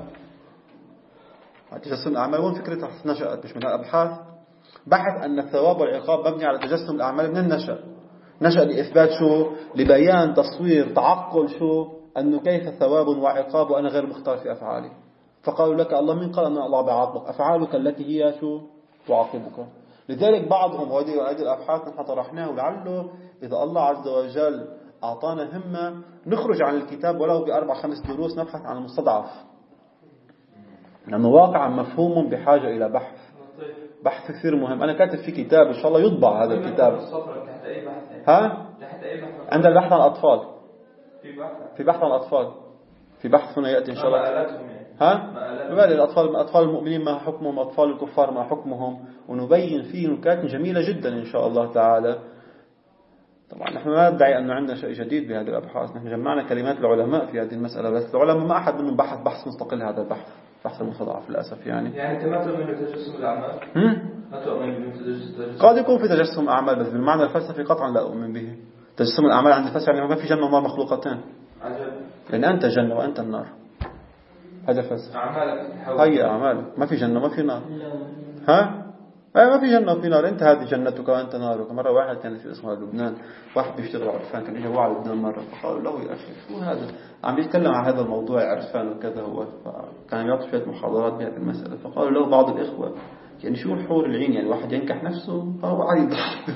تجسم الأعمال وين فكرتها نشأت؟ مش من الأبحاث بحث أن الثواب والعقاب مبني على تجسم الأعمال من النشأ. نشأ لإثبات شو؟ لبيان تصوير تعقل شو أنه كيف ثواب وعقاب وأنا غير مختار في أفعالي. فقالوا لك الله من قال أن الله بعاقبك؟ أفعالك التي هي شو تعاقبك. لذلك بعضهم وهذه هذه الأبحاث نحن طرحناها ولعله إذا الله عز وجل أعطانا همة نخرج عن الكتاب ولو بأربع خمس دروس نبحث عن المستضعف، لأنه واقعا مفهوم بحاجة إلى بحث بحث كثير مهم. أنا كاتب في كتاب إن شاء الله يطبع هذا الكتاب. ها؟ عند البحث عن الأطفال في بحث عن الأطفال في بحث هنا يأتي إن شاء الله. ها؟ نبين الأطفال أطفال المؤمنين ما حكمهم، أطفال الكفار ما حكمهم، ونبين فيه نكات جميلة جدا إن شاء الله تعالى. طبعا نحن لا ندعي أن عندنا شيء جديد بهذه الأبحاث، نحن جمعنا كلمات العلماء في هذه المسألة، بس العلماء ما أحد منهم بحث بحث مستقل هذا البحث بحث المستضعف للأسف. يعني يعني أنت ما تؤمن بتجسم الأعمال؟ ما تؤمن بتجسم؟ قد يكون في تجسم أعمال بس بالمعنى الفلسفي قطعا لا أؤمن به. تجسم الأعمال عند الفلسفة يعني ما في جنة ونار مخلوقتين. عجب. لأن أنت جنة وأنت النار. هذا فلسفة. أعمالك هي أعمالك ما في جنة ما في نار. ها؟ أي ما في جنة وفي نار. أنت هذه جنتك وأنت نارك. مرة واحد كان في اسمه لبنان واحد بيشتغل عرفان كان إجا على لبنان مرة فقالوا له يا أخي شو هذا عم بيتكلم عن هذا الموضوع عرفان وكذا هو كان يعطي شوية محاضرات بهذه المسألة. فقالوا له بعض الإخوة يعني شو حور العين يعني واحد ينكح نفسه فهو عايز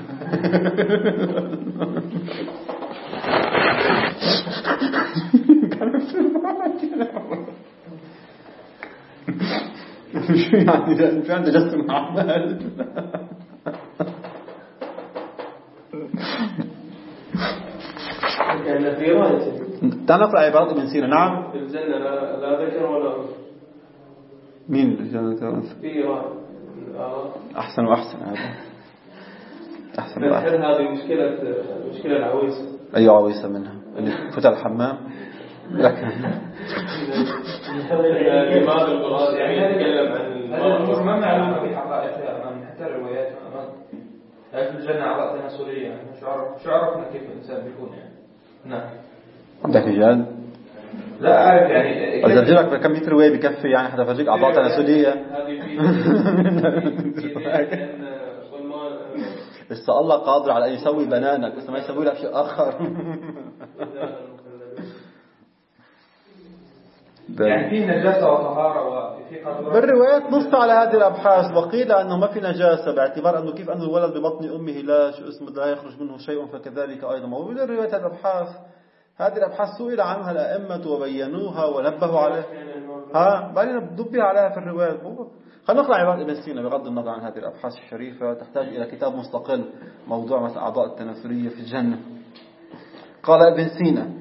شو يعني شو عنده تجسم أعمال. كان في رواية تعال نقرأ عبارات ابن سينا. نعم. في الجنة لا, لا ذكر ولا أنثى. مين الجنة لا أنثى؟ في رواية. أحسن وأحسن هذا أحسن وأحسن. هذه مشكلة مشكلة العويسة. أي عويسة منها اللي فتح الحمام لكن لماذا القرآن يعني يتكلم عن هذا الأمور ما معلومة بحقائقها من حتى الروايات ما في الجنة أعضاء تناسلية يعني شو عرفنا كيف الإنسان بيكون يعني. نعم. عندك رجال؟ لا أعرف يعني. إذا رجلك بكم متر رواية بكفي يعني حتى فرجيك أعضاء تناسلية. هذه في لسه الله قادر على أن يسوي بنانك بس ما يسوي لك شيء آخر. يعني في نجاسة وطهارة وفي قدر. بالروايات نص على هذه الأبحاث، وقيل أنه ما في نجاسة باعتبار أنه كيف أن الولد ببطن أمه لا شو اسمه لا يخرج منه شيء، فكذلك أيضا موجود الروايات. هذه الأبحاث هذه الأبحاث سئل عنها الأئمة وبينوها ونبهوا عليها، ها بعدين دبها عليها في الروايات. خلينا نقرأ عبارة ابن سينا بغض النظر عن هذه الأبحاث الشريفة، تحتاج إلى كتاب مستقل، موضوع مثلا أعضاء التناسلية في الجنة. قال ابن سينا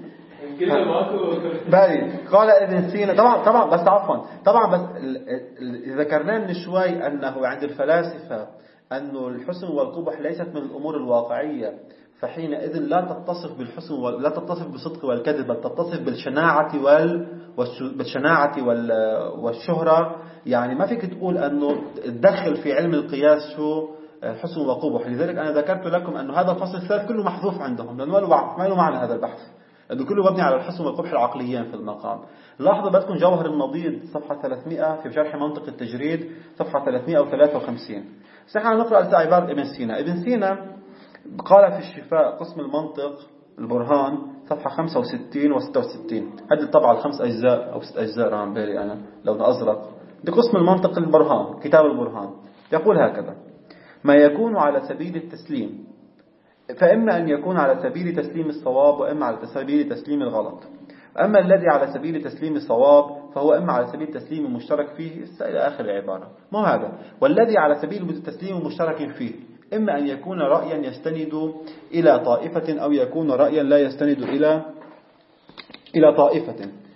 بالي قال ابن سينا طبعا طبعا بس عفوا طبعا بس ذكرنا من شوي أنه عند الفلاسفة أنه الحسن والقبح ليست من الأمور الواقعية، فحينئذ لا تتصف بالحسن ولا تتصف بالصدق والكذب، بل تتصف بالشناعة وال بالشناعة وال والشهرة. يعني ما فيك تقول أنه تدخل في علم القياس شو حسن وقبح. لذلك أنا ذكرت لكم أنه هذا الفصل الثالث كله محذوف عندهم، لأنه ما له معنى هذا البحث، لأنه كله مبني على الحسن والقبح العقليين في المقام. لاحظوا بدكم جوهر النضيد صفحة ثلاثمائة في شرح منطق التجريد صفحة ثلاثمائة وثلاثة وخمسين. نحن نقرأ عبارة ابن سينا. ابن سينا قال في الشفاء قسم المنطق البرهان صفحة خمسة وستين وستة وستين، هذه الطبعة الخمس أجزاء أو ست أجزاء عم بالي أنا لون أزرق، دي قسم المنطق البرهان كتاب البرهان. يقول هكذا: ما يكون على سبيل التسليم فإما أن يكون على سبيل تسليم الصواب وإما على سبيل تسليم الغلط. أما الذي على سبيل تسليم الصواب فهو إما على سبيل تسليم المشترك فيه إلى آخر العبارة. ما هذا؟ والذي على سبيل التسليم المشترك فيه إما أن يكون رأيا يستند إلى طائفة أو يكون رأيا لا يستند إلى إلى طائفة،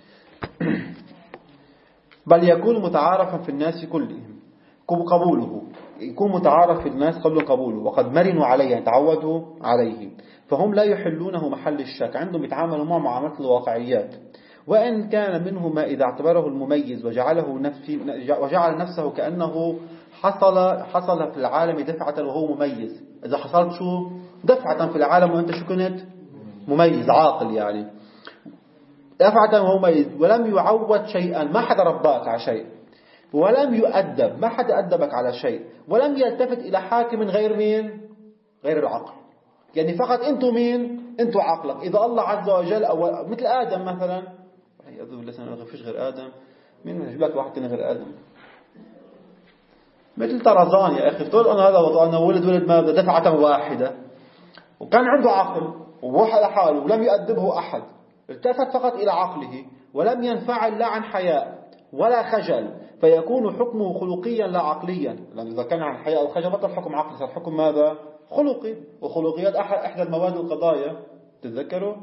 بل يكون متعارفا في الناس كلهم قبوله، يكون متعارف في الناس قبل قبوله وقد مرنوا عليه تعودوا عليه، فهم لا يحلونه محل الشك، عندهم يتعاملوا مع معاملة الواقعيات. وإن كان منه ما إذا اعتبره المميز وجعله نفسي وجعل نفسه كأنه حصل حصل في العالم دفعة وهو مميز. إذا حصلت شو دفعة في العالم وأنت شو كنت مميز عاقل، يعني دفعة وهو مميز، ولم يعود شيئا، ما حدا رباك على شيء، ولم يؤدب، ما حدا أدبك على شيء، ولم يلتفت إلى حاكم غير مين؟ غير العقل. يعني فقط أنتوا مين؟ أنتوا عقلك. إذا الله عز وجل أو مثل آدم مثلا، أذو بالله ما فيش غير آدم، مين يجيب لك واحد تاني غير آدم؟ مثل طرزان يا أخي، تقول أنا هذا وضع أنا ولد ولد ما دفعة واحدة، وكان عنده عقل ووحد حاله ولم يؤدبه أحد، التفت فقط إلى عقله ولم ينفعل لا عن حياء ولا خجل، فيكون حكمه خلقيا لا عقليا. لأن إذا كان عن حياء أو خجل بطل حكم عقلي، صار حكم ماذا؟ خلقي. وخلقيات أحد إحدى المواد القضايا تتذكروا؟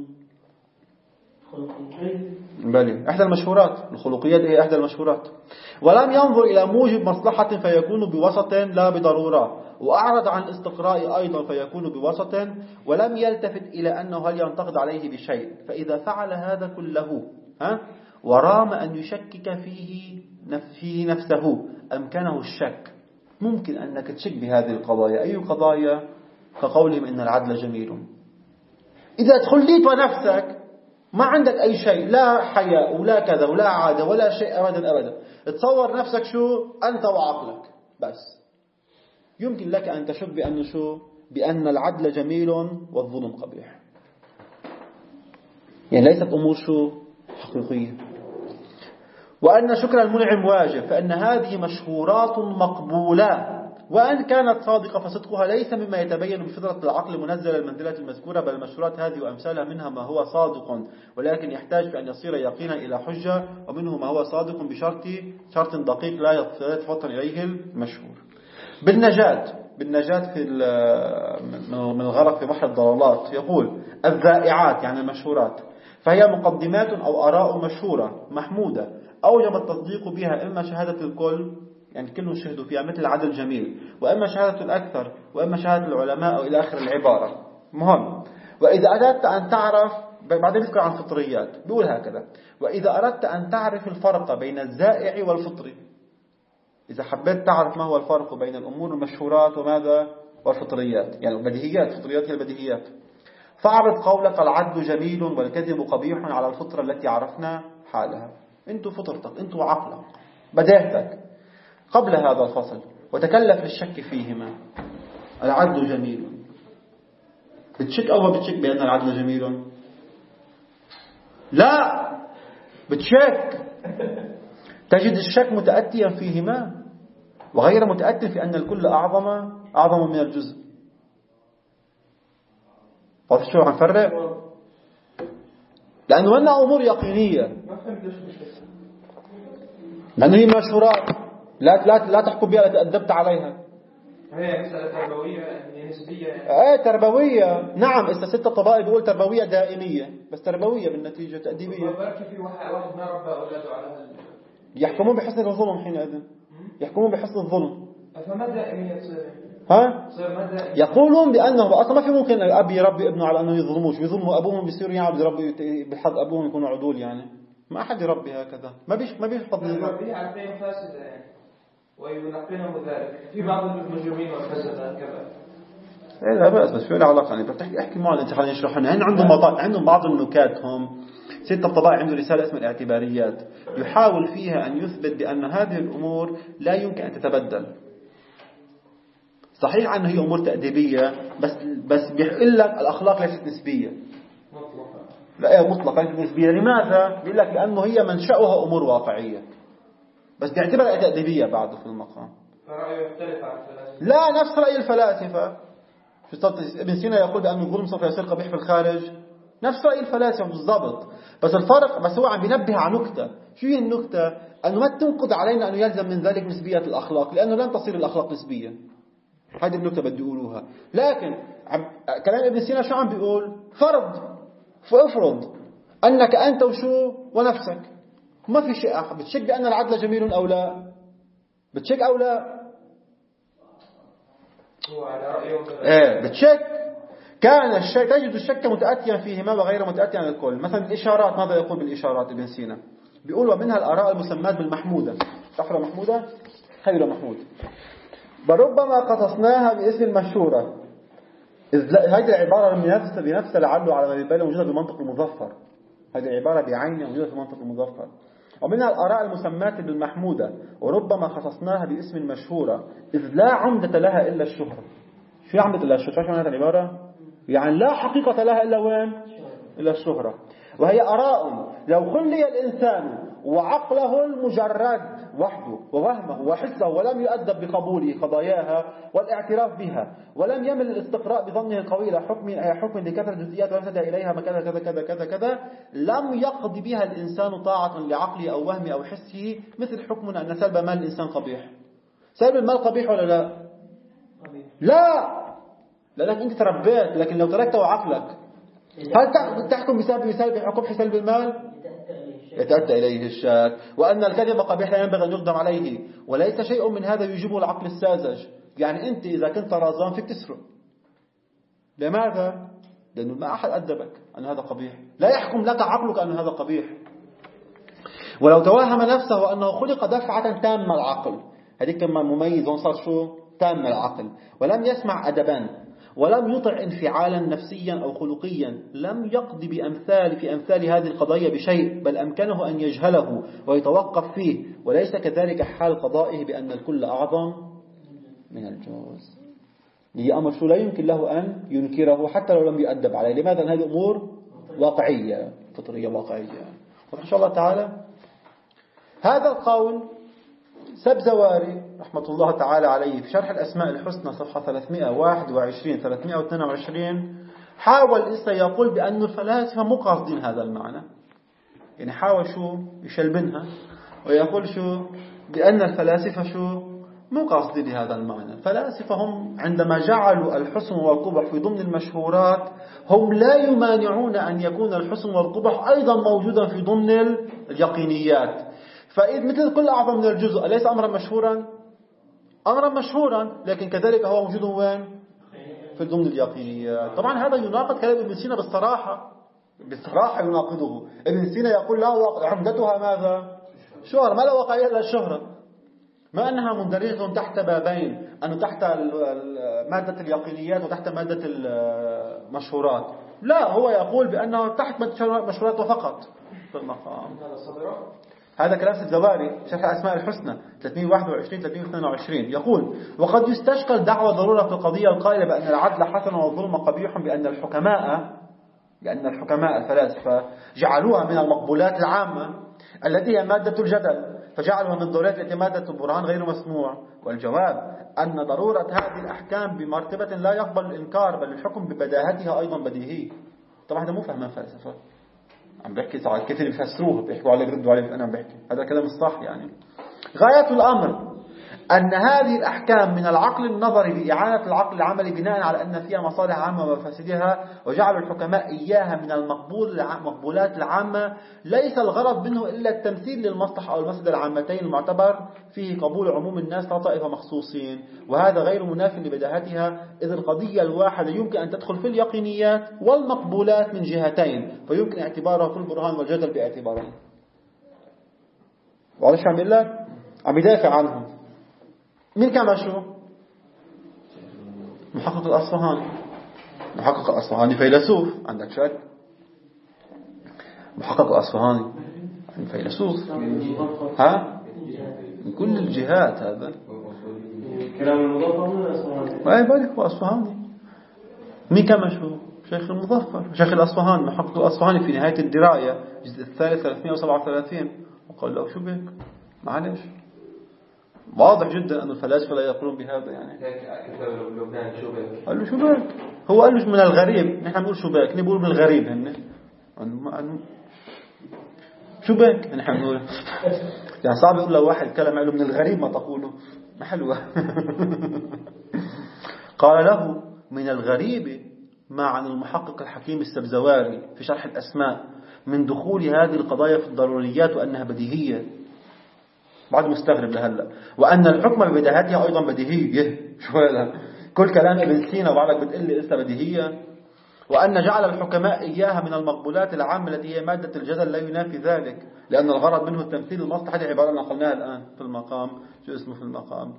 بلي إحدى المشهورات، الخلقيات هي إحدى المشهورات. ولم ينظر إلى موجب مصلحة فيكون بوسط لا بضرورة، وأعرض عن الاستقراء أيضا فيكون بوسط، ولم يلتفت إلى أنه هل ينتقد عليه بشيء. فإذا فعل هذا كله ها ورام أن يشكك فيه فيه نفسه أمكنه الشك، ممكن أنك تشك بهذه القضايا. أي قضايا؟ كقولهم إن العدل جميل. إذا تخليت ونفسك ما عندك أي شيء، لا حياء ولا كذا ولا عادة ولا شيء أبدا أبدا، تصور نفسك شو أنت وعقلك بس، يمكن لك أن تشك بأن شو بأن العدل جميل والظلم قبيح. يعني ليست أمور شو حقيقية. وأن شكر المنعم واجب، فإن هذه مشهورات مقبولة، وأن كانت صادقة فصدقها ليس مما يتبين بفطرة العقل منزل المنزلة المذكورة، بل المشهورات هذه وأمثالها منها ما هو صادق ولكن يحتاج بأن يصير يقينا إلى حجة، ومنه ما هو صادق بشرط شرط دقيق لا يتفطن إليه المشهور. بالنجاة بالنجاة في من الغرق في بحر الضلالات يقول: الذائعات يعني المشهورات، فهي مقدمات أو آراء مشهورة محمودة أوجب التصديق بها، إما شهادة الكل يعني كلهم شهدوا فيها مثل العدل الجميل، وإما شهادة الأكثر، وإما شهادة العلماء، أو إلى آخر العبارة. مهم. وإذا أردت أن تعرف، بعدين نذكر عن فطريات، بيقول هكذا: وإذا أردت أن تعرف الفرق بين الزائع والفطري، إذا حبيت تعرف ما هو الفرق بين الأمور المشهورات وماذا والفطريات، يعني البديهيات، الفطريات هي البديهيات، فاعرض قولك العدل جميل والكذب قبيح على الفطرة التي عرفنا حالها. أنت فطرتك، أنت عقلك، بداهتك قبل هذا الفصل، وتكلف للشك فيهما. العدل جميل، بتشك أو ما بتشك بأن العدل جميل؟ لا، بتشك تجد الشك متأتيا فيهما وغير متأتي في أن الكل أعظم أعظم من الجزء. عرفت شو عم فرق؟ لأنه منها أمور يقينية، لأنه هي مشهورات لا لا لا تحكم بها، لا تأدبت عليها. هي مسألة تربوية يعني نسبية يعني. ايه تربوية، نعم. إذا ستة طبائع بيقول تربوية دائمية، بس تربوية بالنتيجة تأديبية. بركي في واحد واحد ما ربى أولاده على هال. يحكمون بحسن الظلم حينئذ، يحكمون بحسن الظلم. فما دائمية تصير؟ ها؟ تصير ما دائمية. يقولون بأنه أصلا ما في ممكن الأب يربي ابنه على أنه يظلموش، يظلموا أبوهم بيصيروا يعني يربي بحق أبوهم يكونوا عدول يعني. ما أحد يربي هكذا، ما بيش ما بيحفظ يربيه على قيم فاسدة يعني وينقله ذلك. في بعض المجرمين والفسدة كذا. إيه لا بأس، بس شو له علاقة يعني؟ بتحكي احكي معه أنت خلينا نشرح لنا. عندهم بعض عندهم بعض النكات هم. ستة الطبائع عنده رسالة اسمها الاعتباريات، يحاول فيها أن يثبت بأن هذه الأمور لا يمكن أن تتبدل. صحيح أنه هي أمور تأديبية، بس بس بيقول لك الأخلاق ليست نسبية. مطلقة. لا هي مطلقة ليست نسبية. لماذا؟ بيقول لك لأنه هي منشأها أمور واقعية، بس بيعتبرها تأديبية بعده في المقام. فرأيه يختلف عن الفلاسفة. لا نفس رأي الفلاسفة. ابن سينا يقول بأن الظلم سوف يصير قبيح في الخارج، نفس رأي الفلاسفة بالضبط. بس الفرق بس هو عم بينبه على نكتة. شو هي النكتة؟ أنه ما تنقض علينا أنه يلزم من ذلك نسبية الأخلاق، لأنه لن تصير الأخلاق نسبية. هذه النكتة بدي أقولوها. لكن عم... كلام ابن سينا شو عم بيقول؟ فرض فافرض أنك أنت وشو ونفسك ما في شيء آخر. بتشك بأن العدل جميل أو لا؟ بتشك أو لا؟ هو على رأيه. إيه بتشك. كان الشك تجد الشك متأتيا فيهما وغير متأتيا عن الكل. مثلا الإشارات، ماذا يقول بالإشارات ابن سينا؟ بيقول ومنها الآراء المسمات بالمحمودة. صحرا محمودة خير محمود، بربما قصصناها باسم المشهورة. هذه العبارة بنفس بنفس لعله على ما يبان موجودة في المنطق المظفر. هذه العبارة بعينها موجودة في المنطق المظفر. ومنها الآراء المسمات بالمحمودة وربما خصصناها باسم المشهورة إذ لا عمدة لها إلا الشهرة. شو عمدة إلا الشهرة؟ شو هذه العبارة؟ يعني لا حقيقة لها إلا وين؟ إلا الشهرة. وهي آراء لو خلي الإنسان وعقله المجرد وحده ووهمه وحسه ولم يؤدب بقبول قضاياها والاعتراف بها ولم يمل الاستقراء بظنه القوي إلى حكم حكم لكثرة الجزئيات ويفسد إليها مكان كذا كذا كذا كذا، لم يقضي بها الإنسان طاعة لعقله أو وهمه أو حسه، مثل حكمنا أن سلب مال الإنسان قبيح. سلب المال قبيح ولا لا؟ لا، لأنك أنت تربيت. لكن لو تركته عقلك هل تحكم بسبب بسبب حكم سلب المال؟ يتأتى إليه الشك. وأن الكذب قبيح لا ينبغي أن يقدم عليه، وليس شيء من هذا يجيبه العقل الساذج. يعني أنت إذا كنت رازان فيك تسرق. لماذا؟ لأنه ما أحد أدبك أن هذا قبيح، لا يحكم لك عقلك أن هذا قبيح. ولو توهم نفسه أنه خلق دفعة تامة العقل، هذيك كما مميز وصار شو تام العقل، ولم يسمع أدبا ولم يطع انفعالا نفسيا أو خلقيا، لم يقضي بأمثال في أمثال هذه القضايا بشيء، بل أمكنه أن يجهله ويتوقف فيه. وليس كذلك حال قضائه بأن الكل أعظم من الجوز. هي أمر شو لا يمكن له أن ينكره حتى لو لم يؤدب عليه. لماذا؟ هذه أمور واقعية فطرية واقعية. وإن شاء الله تعالى هذا القول سبزواري رحمة الله تعالى عليه في شرح الأسماء الحسنى صفحة ثلاثمائة وواحد وعشرين ثلاثمائة واثنين وعشرين حاول إسا يقول بأن الفلاسفة مو قاصدين هذا المعنى. يعني حاول شو يشلبنها ويقول شو بأن الفلاسفة شو مو قاصدين هذا المعنى. الفلاسفة هم عندما جعلوا الحسن والقبح في ضمن المشهورات هم لا يمانعون أن يكون الحسن والقبح أيضا موجودا في ضمن اليقينيات. فإذ مثل كل أعظم من الجزء أليس أمرا مشهورا؟ أمرا مشهورا، لكن كذلك هو موجود وين؟ في ضمن اليقينيات. طبعا هذا يناقض كلام ابن سينا بالصراحة، بالصراحة يناقضه. ابن سينا يقول لا عمدتها ماذا؟ شهرة. ما لا واقعية إلا الشهرة، ما أنها مندرجة تحت بابين، أنه تحت مادة اليقينيات وتحت مادة المشهورات. لا، هو يقول بأنه تحت مشهورات وفقط في المقام. هذا كلام سبزواري شرح أسماء الحسنى ثلاثمائة وواحد وعشرين ثلاثمائة واثنين وعشرين. يقول وقد يستشكل دعوى ضرورة في القضية القائلة بأن العدل حسن والظلم قبيح بأن الحكماء لأن الحكماء الفلاسفة جعلوها من المقبولات العامة التي هي مادة الجدل، فجعلها من ضرورات التي مادة البرهان غير مسموع. والجواب أن ضرورة هذه الأحكام بمرتبة لا يقبل الإنكار، بل الحكم ببداهتها أيضا بديهي. طبعا هذا مو فهمان فلسفة، عم بحكي ساعات كثير بيفسروه بيحكوا عليه بيردوا عليه، أنا عم بحكي هذا كلام الصح. يعني غاية الأمر أن هذه الأحكام من العقل النظري بإعانة العقل العملي بناء على أن فيها مصالح عامة ومفاسدها، وجعل الحكماء إياها من المقبول المقبولات العامة، ليس الغرض منه إلا التمثيل للمصلحة أو المفسدة العامتين المعتبر فيه قبول عموم الناس لا طائفة مخصوصين، وهذا غير مناف لبداهتها، إذ القضية الواحدة يمكن أن تدخل في اليقينيات والمقبولات من جهتين، فيمكن اعتبارها في البرهان والجدل باعتبارين. وعلى شو عم يقول لك؟ عم يدافع عنهم. مين كان شو؟ محقق الأصفهاني. محقق الأصفهاني فيلسوف، عندك شك؟ محقق الأصفهاني فيلسوف، ها؟ من كل الجهات هذا. كلام المظفر من الأصفهاني. ما يبالك هو أصفهاني. مين كان شو؟ شيخ المظفر، شيخ الأصفهاني، محقق الأصفهاني في نهاية الدراية الجزء الثالث ثلاثمئة وسبعة وثلاثين، وقال له شو بك؟ معلش. واضح جدا أن الفلاسفة لا يقولون بهذا. يعني قال له شو بك؟ هو قال له من الغريب، نحن بنقول شو بك، نقول من الغريب هن شو بك، نحن بنقول يعني صعب يقول له واحد كلام قال له من الغريب ما تقوله، ما حلوة. قال له من الغريب ما عن المحقق الحكيم السبزواري في شرح الأسماء من دخول هذه القضايا في الضروريات وأنها بديهية. بعد مستغرب لهلا، وأن الحكم ببداهتها أيضا بديهية. شو هذا؟ كل كلام ابن سينا وبعدك بتقول لي لسه بديهية. وأن جعل الحكماء إياها من المقبولات العامة التي هي مادة الجدل لا ينافي ذلك، لأن الغرض منه التمثيل المصلحة. هذه عبارة نقلناها الآن في المقام، شو اسمه في المقام.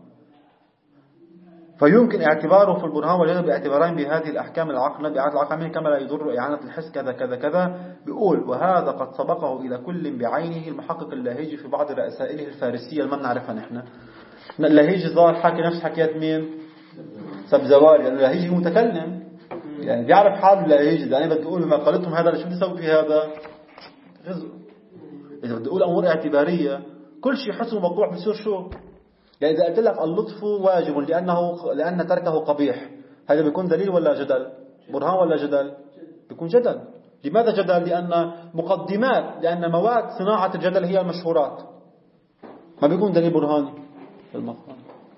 فيمكن اعتباره في البرهان والجدل باعتبارين بهذه الأحكام العقل بإعادة العقل كما لا يضر إعانة الحس كذا كذا كذا. بيقول وهذا قد سبقه إلى كل بعينه المحقق اللاهيجي في بعض رسائله الفارسية اللي ما بنعرفها نحن. اللاهيجي ظاهر حكي نفس حكيات مين؟ سبزواري، لأنه اللاهيجي متكلم، يعني بيعرف حاله اللاهيجي. يعني بدي أقول ما قالتهم هذا شو بدي أسوي في هذا؟ غزو. إذا بدي أقول أمور اعتبارية كل شيء حسن ومقبوح بيصير شو؟ يعني إذا قلت لك اللطف واجب لأنه لأن تركه قبيح، هذا بيكون دليل ولا جدل؟ برهان ولا جدل؟ بيكون جدل. لماذا جدل؟ لأن مقدمات، لأن مواد صناعة الجدل هي المشهورات، ما بيكون دليل برهاني في المقام.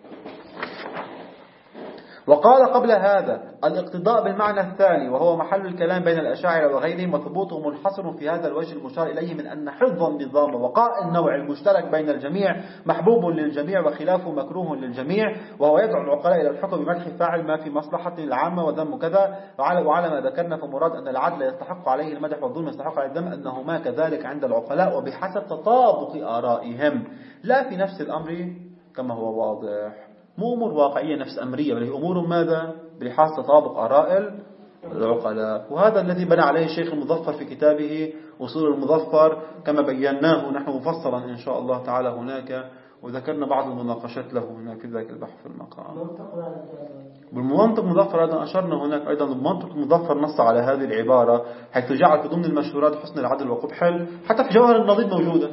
وقال قبل هذا الاقتضاء بالمعنى الثاني وهو محل الكلام بين الأشاعرة وغيرهم، وثبوته منحصر في هذا الوجه المشار إليه من أن حفظ النظام وبقاء النوع المشترك بين الجميع محبوب للجميع وخلافه مكروه للجميع، وهو يدعو العقلاء إلى الحكم بمدح فاعل ما في مصلحة العامة وذم كذا. وعلى ما ذكرنا فمراد أن العدل يستحق عليه المدح والظلم يستحق عليه الذم أنهما كذلك عند العقلاء وبحسب تطابق آرائهم، لا في نفس الأمر كما هو واضح. مو أمور واقعية نفس أمرية، بل هي أمور ماذا؟ بحسب تطابق آراء العقلاء. وهذا الذي بنى عليه الشيخ المظفر في كتابه أصول المظفر كما بيناه نحن مفصلا إن شاء الله تعالى هناك، وذكرنا بعض المناقشات له هناك في ذلك البحث في المقام. بالمنطق مظفر أيضا أشرنا هناك أيضا المنطق مظفر نص على هذه العبارة، حيث جعل في ضمن المشهورات حسن العدل وقبح، حتى في جوهر النظير موجودة.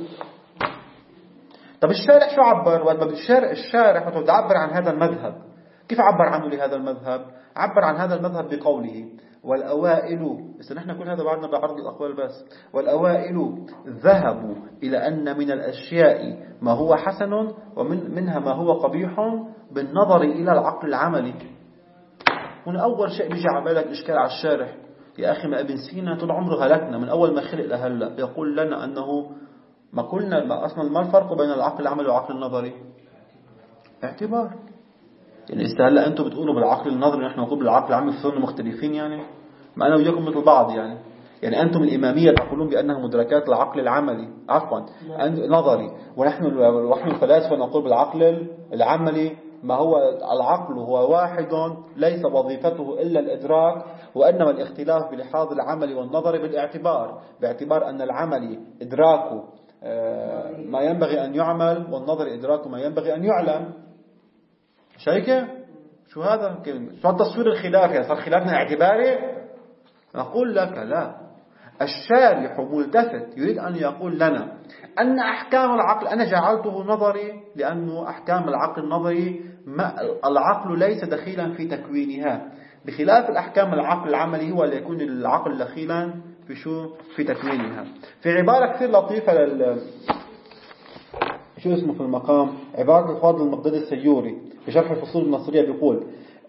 طب الشارح شو عبر؟ وقت الشارح الشارح تعبر عن هذا المذهب، كيف عبر عنه لهذا المذهب؟ عبر عن هذا المذهب بقوله والأوائل، بس نحن كل هذا بعدنا بعرض الأقوال بس. والأوائل ذهبوا إلى أن من الأشياء ما هو حسن ومن منها ما هو قبيح بالنظر إلى العقل العملي. هنا أول شيء بيجي على بالك إشكال على الشارح. يا أخي ما ابن سينا طول عمره هلكنا من أول ما خلق لهلا يقول لنا أنه ما قلنا ما أصلا ما الفرق بين العقل العملي والعقل النظري؟ اعتبار. يعني استهلا أنتم بتقولوا بالعقل النظري نحن نقول بالعقل العملي في مختلفين، يعني ما أنا وياكم مثل بعض. يعني يعني أنتم الإمامية تقولون بأنها مدركات العقل العملي عفوا نظري، ونحن ونحن الفلاسفة نقول بالعقل العملي ما هو العقل هو واحد ليس وظيفته إلا الإدراك، وإنما الاختلاف بلحاظ العمل والنظر بالاعتبار، باعتبار أن العمل إدراكه ما ينبغي أن يعمل والنظر إدراكه ما ينبغي أن يعلم. شايكة؟ شو هذا الكلمة؟ شو التصوير الخلافي؟ صار خلافنا اعتباري؟ نقول لك لا، الشارح ملتفت يريد أن يقول لنا أن أحكام العقل أنا جعلته نظري لأنه أحكام العقل نظري، العقل ليس دخيلا في تكوينها، بخلاف الأحكام العقل العملي هو اللي يكون العقل دخيلا في شو في تكوينها. في عبارة كثير لطيفة لل شو اسمه في المقام، عبارة الفاضل المقداد السيوري في شرح الفصول النصرية بيقول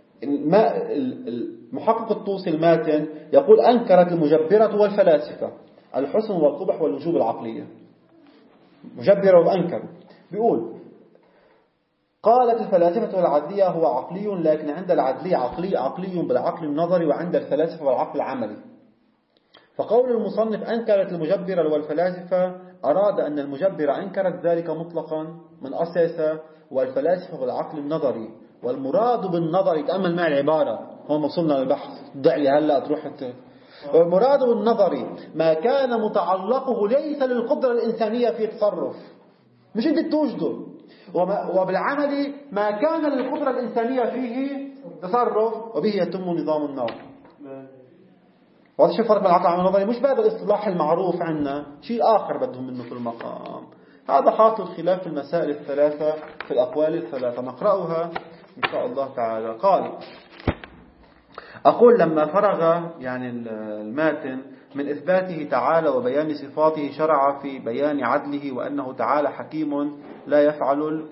المحقق الطوسي الماتن يقول أنكرت المجبرة والفلاسفة الحسن والقبح والوجوب العقلية، مجبرة وأنكر. بيقول قالت الفلاسفة العدلية هو عقلي، لكن عند العدلية عقلي عقلي بالعقل النظري، وعند الفلاسفة والعقل العملي. فقول المصنف أنكرت المجبرة والفلاسفة أراد أن المجبرة أنكرت ذلك مطلقا من أساسه، والفلاسفة والعقل النظري. والمراد بالنظر، تأمل معي العبارة هون وصلنا للبحث، ضع لي هلأ تروح والمراد بالنظري ما كان متعلقه ليس للقدرة الإنسانية في تصرف، مش أنت توجده، وبالعمل ما كان للقدرة الإنسانية فيه تصرف، وبه يتم نظام النوم. وهذا شو الفرق بين العقل والنظري؟ مش بهذا الاصطلاح المعروف عنا، شيء آخر بدهم منه في المقام. هذا حاصل خلاف في المسائل الثلاثة في الأقوال الثلاثة، نقرأها إن شاء الله تعالى. قال أقول لما فرغ يعني الماتن من إثباته تعالى وبيان صفاته شرع في بيان عدله، وأنه تعالى حكيم لا يفعل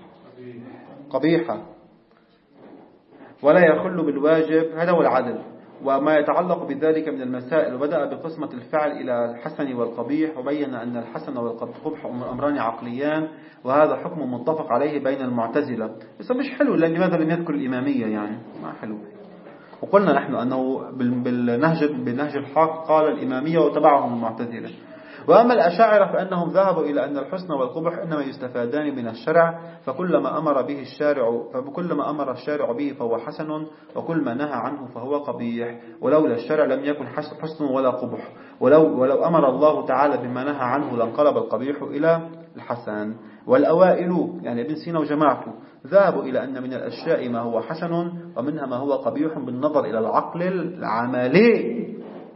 قبيحا ولا يخل بالواجب، هذا هو العدل وما يتعلق بذلك من المسائل. وبدأ بقسمة الفعل إلى الحسن والقبيح، وبين أن الحسن والقبح أمران عقليان، وهذا حكم متفق عليه بين المعتزلة. بس مش حلو، لأن لماذا لم يذكر الإمامية؟ يعني ما حلو. وقلنا نحن أنه بالنهج بالنهج الحق قال الإمامية وتبعهم المعتزلة. وأما الأشاعرة فإنهم ذهبوا إلى أن الحسن والقبح إنما يستفادان من الشرع، فكلما أمر به الشارع فكلما أمر الشارع به فهو حسن، وكل ما نهى عنه فهو قبيح، ولولا الشرع لم يكن حسن ولا قبح، ولو ولو أمر الله تعالى بما نهى عنه لانقلب القبيح إلى الحسن. والأوائل يعني ابن سينا وجماعته ذهبوا إلى أن من الأشياء ما هو حسن ومنها ما هو قبيح بالنظر إلى العقل العملي،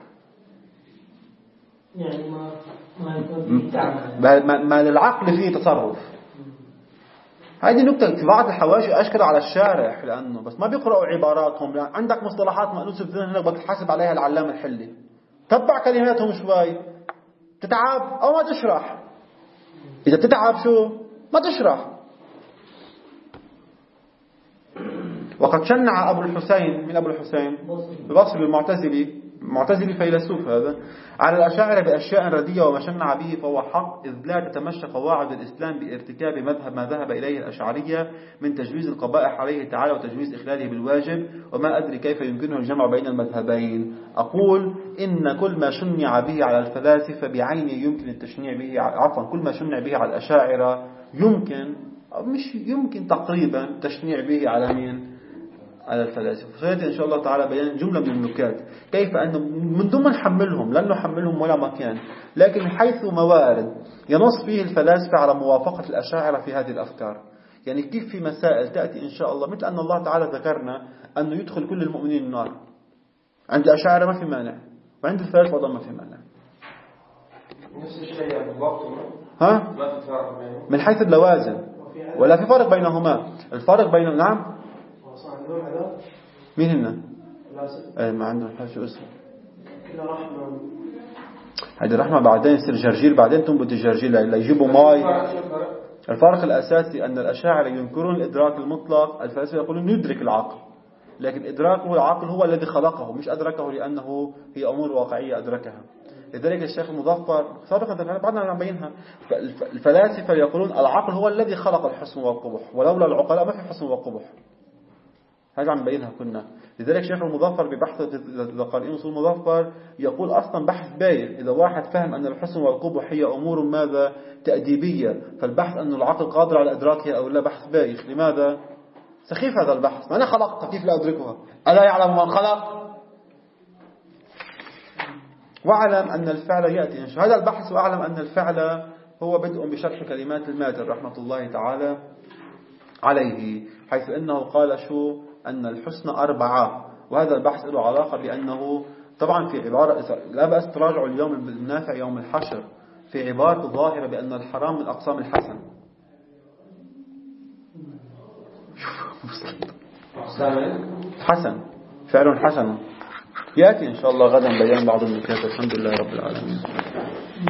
يعني ما ما يكون في ما للعقل فيه تصرف. هذه نكتة في بعض الحواشي أشكل على الشارح، لأنه بس ما بيقرأوا عباراتهم، لأن عندك مصطلحات مألوسة في ذهنك بتحاسب عليها العلامة الحلي، تتبع كلماتهم شوي، تتعب أو ما تشرح. إذا تتعب شو ما تشرح. وقد شنع أبو الحسين من أبو الحسين ببصري المعتزلي معتزلي فيلسوف هذا على الأشاعرة بأشياء ردية، وما شنع به فهو حق، إذ لا تتمشى قواعد الإسلام بارتكاب مذهب ما ذهب إليه الأشعرية من تجويز القبائح عليه تعالى وتجويز إخلاله بالواجب، وما أدري كيف يمكنه الجمع بين المذهبين. أقول إن كل ما شنع به على الفلاسفة بعينه يمكن التشنيع به، عفوا كل ما شنع به على الأشاعرة يمكن مش يمكن تقريبا تشنيع به على مين؟ على الفلاسفة. سيأتي إن شاء الله تعالى بيان جملة من النكات كيف أنه من ضمن نحملهم لن نحملهم ولا مكان، لكن حيث موارد ينص فيه الفلاسفة على موافقة الأشاعرة في هذه الأفكار. يعني كيف في مسائل تأتي إن شاء الله، مثل أن الله تعالى ذكرنا أنه يدخل كل المؤمنين النار، عند الأشاعرة ما في مانع، وعند الفلاسفة أيضا ما في مانع. نفس الشيء بالضبط، ها؟ ما في فرق بينهم من حيث اللوازم ولا في فرق بينهما. الفرق بين نعم مين هنا؟ ايه ما عندهم حاجة شو اسمه كده رحمة. هذه الرحمة بعدين يصير جرجير، بعدين تنبت الجرجير لا يجيبوا ماي. الفرق الأساسي أن الأشاعرة ينكرون الإدراك المطلق، الفلاسفة يقولون ندرك العقل، لكن إدراكه العقل هو الذي خلقه، مش أدركه لأنه هي أمور واقعية أدركها. لذلك الشيخ المظفر سابقا بعدنا نبينها، الفلاسفة يقولون العقل هو الذي خلق الحسن والقبح، ولولا العقلاء ما في حسن وقبح. هذا عم بينها كنا. لذلك الشيخ المظفر ببحث ذقائق أصول المظفر يقول أصلا بحث بايخ إذا واحد فهم أن الحسن والقبح هي أمور ماذا تأديبية، فالبحث أن العقل قادر على إدراكها أو لا بحث بايخ. لماذا؟ سخيف هذا البحث، ما أنا خلقت كيف لا أدركها؟ ألا يعلم من خلق؟ واعلم أن الفعل يأتي إن شاء هذا البحث، وأعلم أن الفعل هو بدء بشرح كلمات الماتن رحمة الله تعالى عليه، حيث أنه قال شو أن الحسن أربعة، وهذا البحث له علاقة بأنه طبعا في عبارة لا بأس تراجعوا اليوم النافع يوم الحشر في عبارة ظاهرة بأن الحرام من أقسام الحسن. حسن فعل حسن. يأتي إن شاء الله غدا بيان بعض النكات. الحمد لله رب العالمين.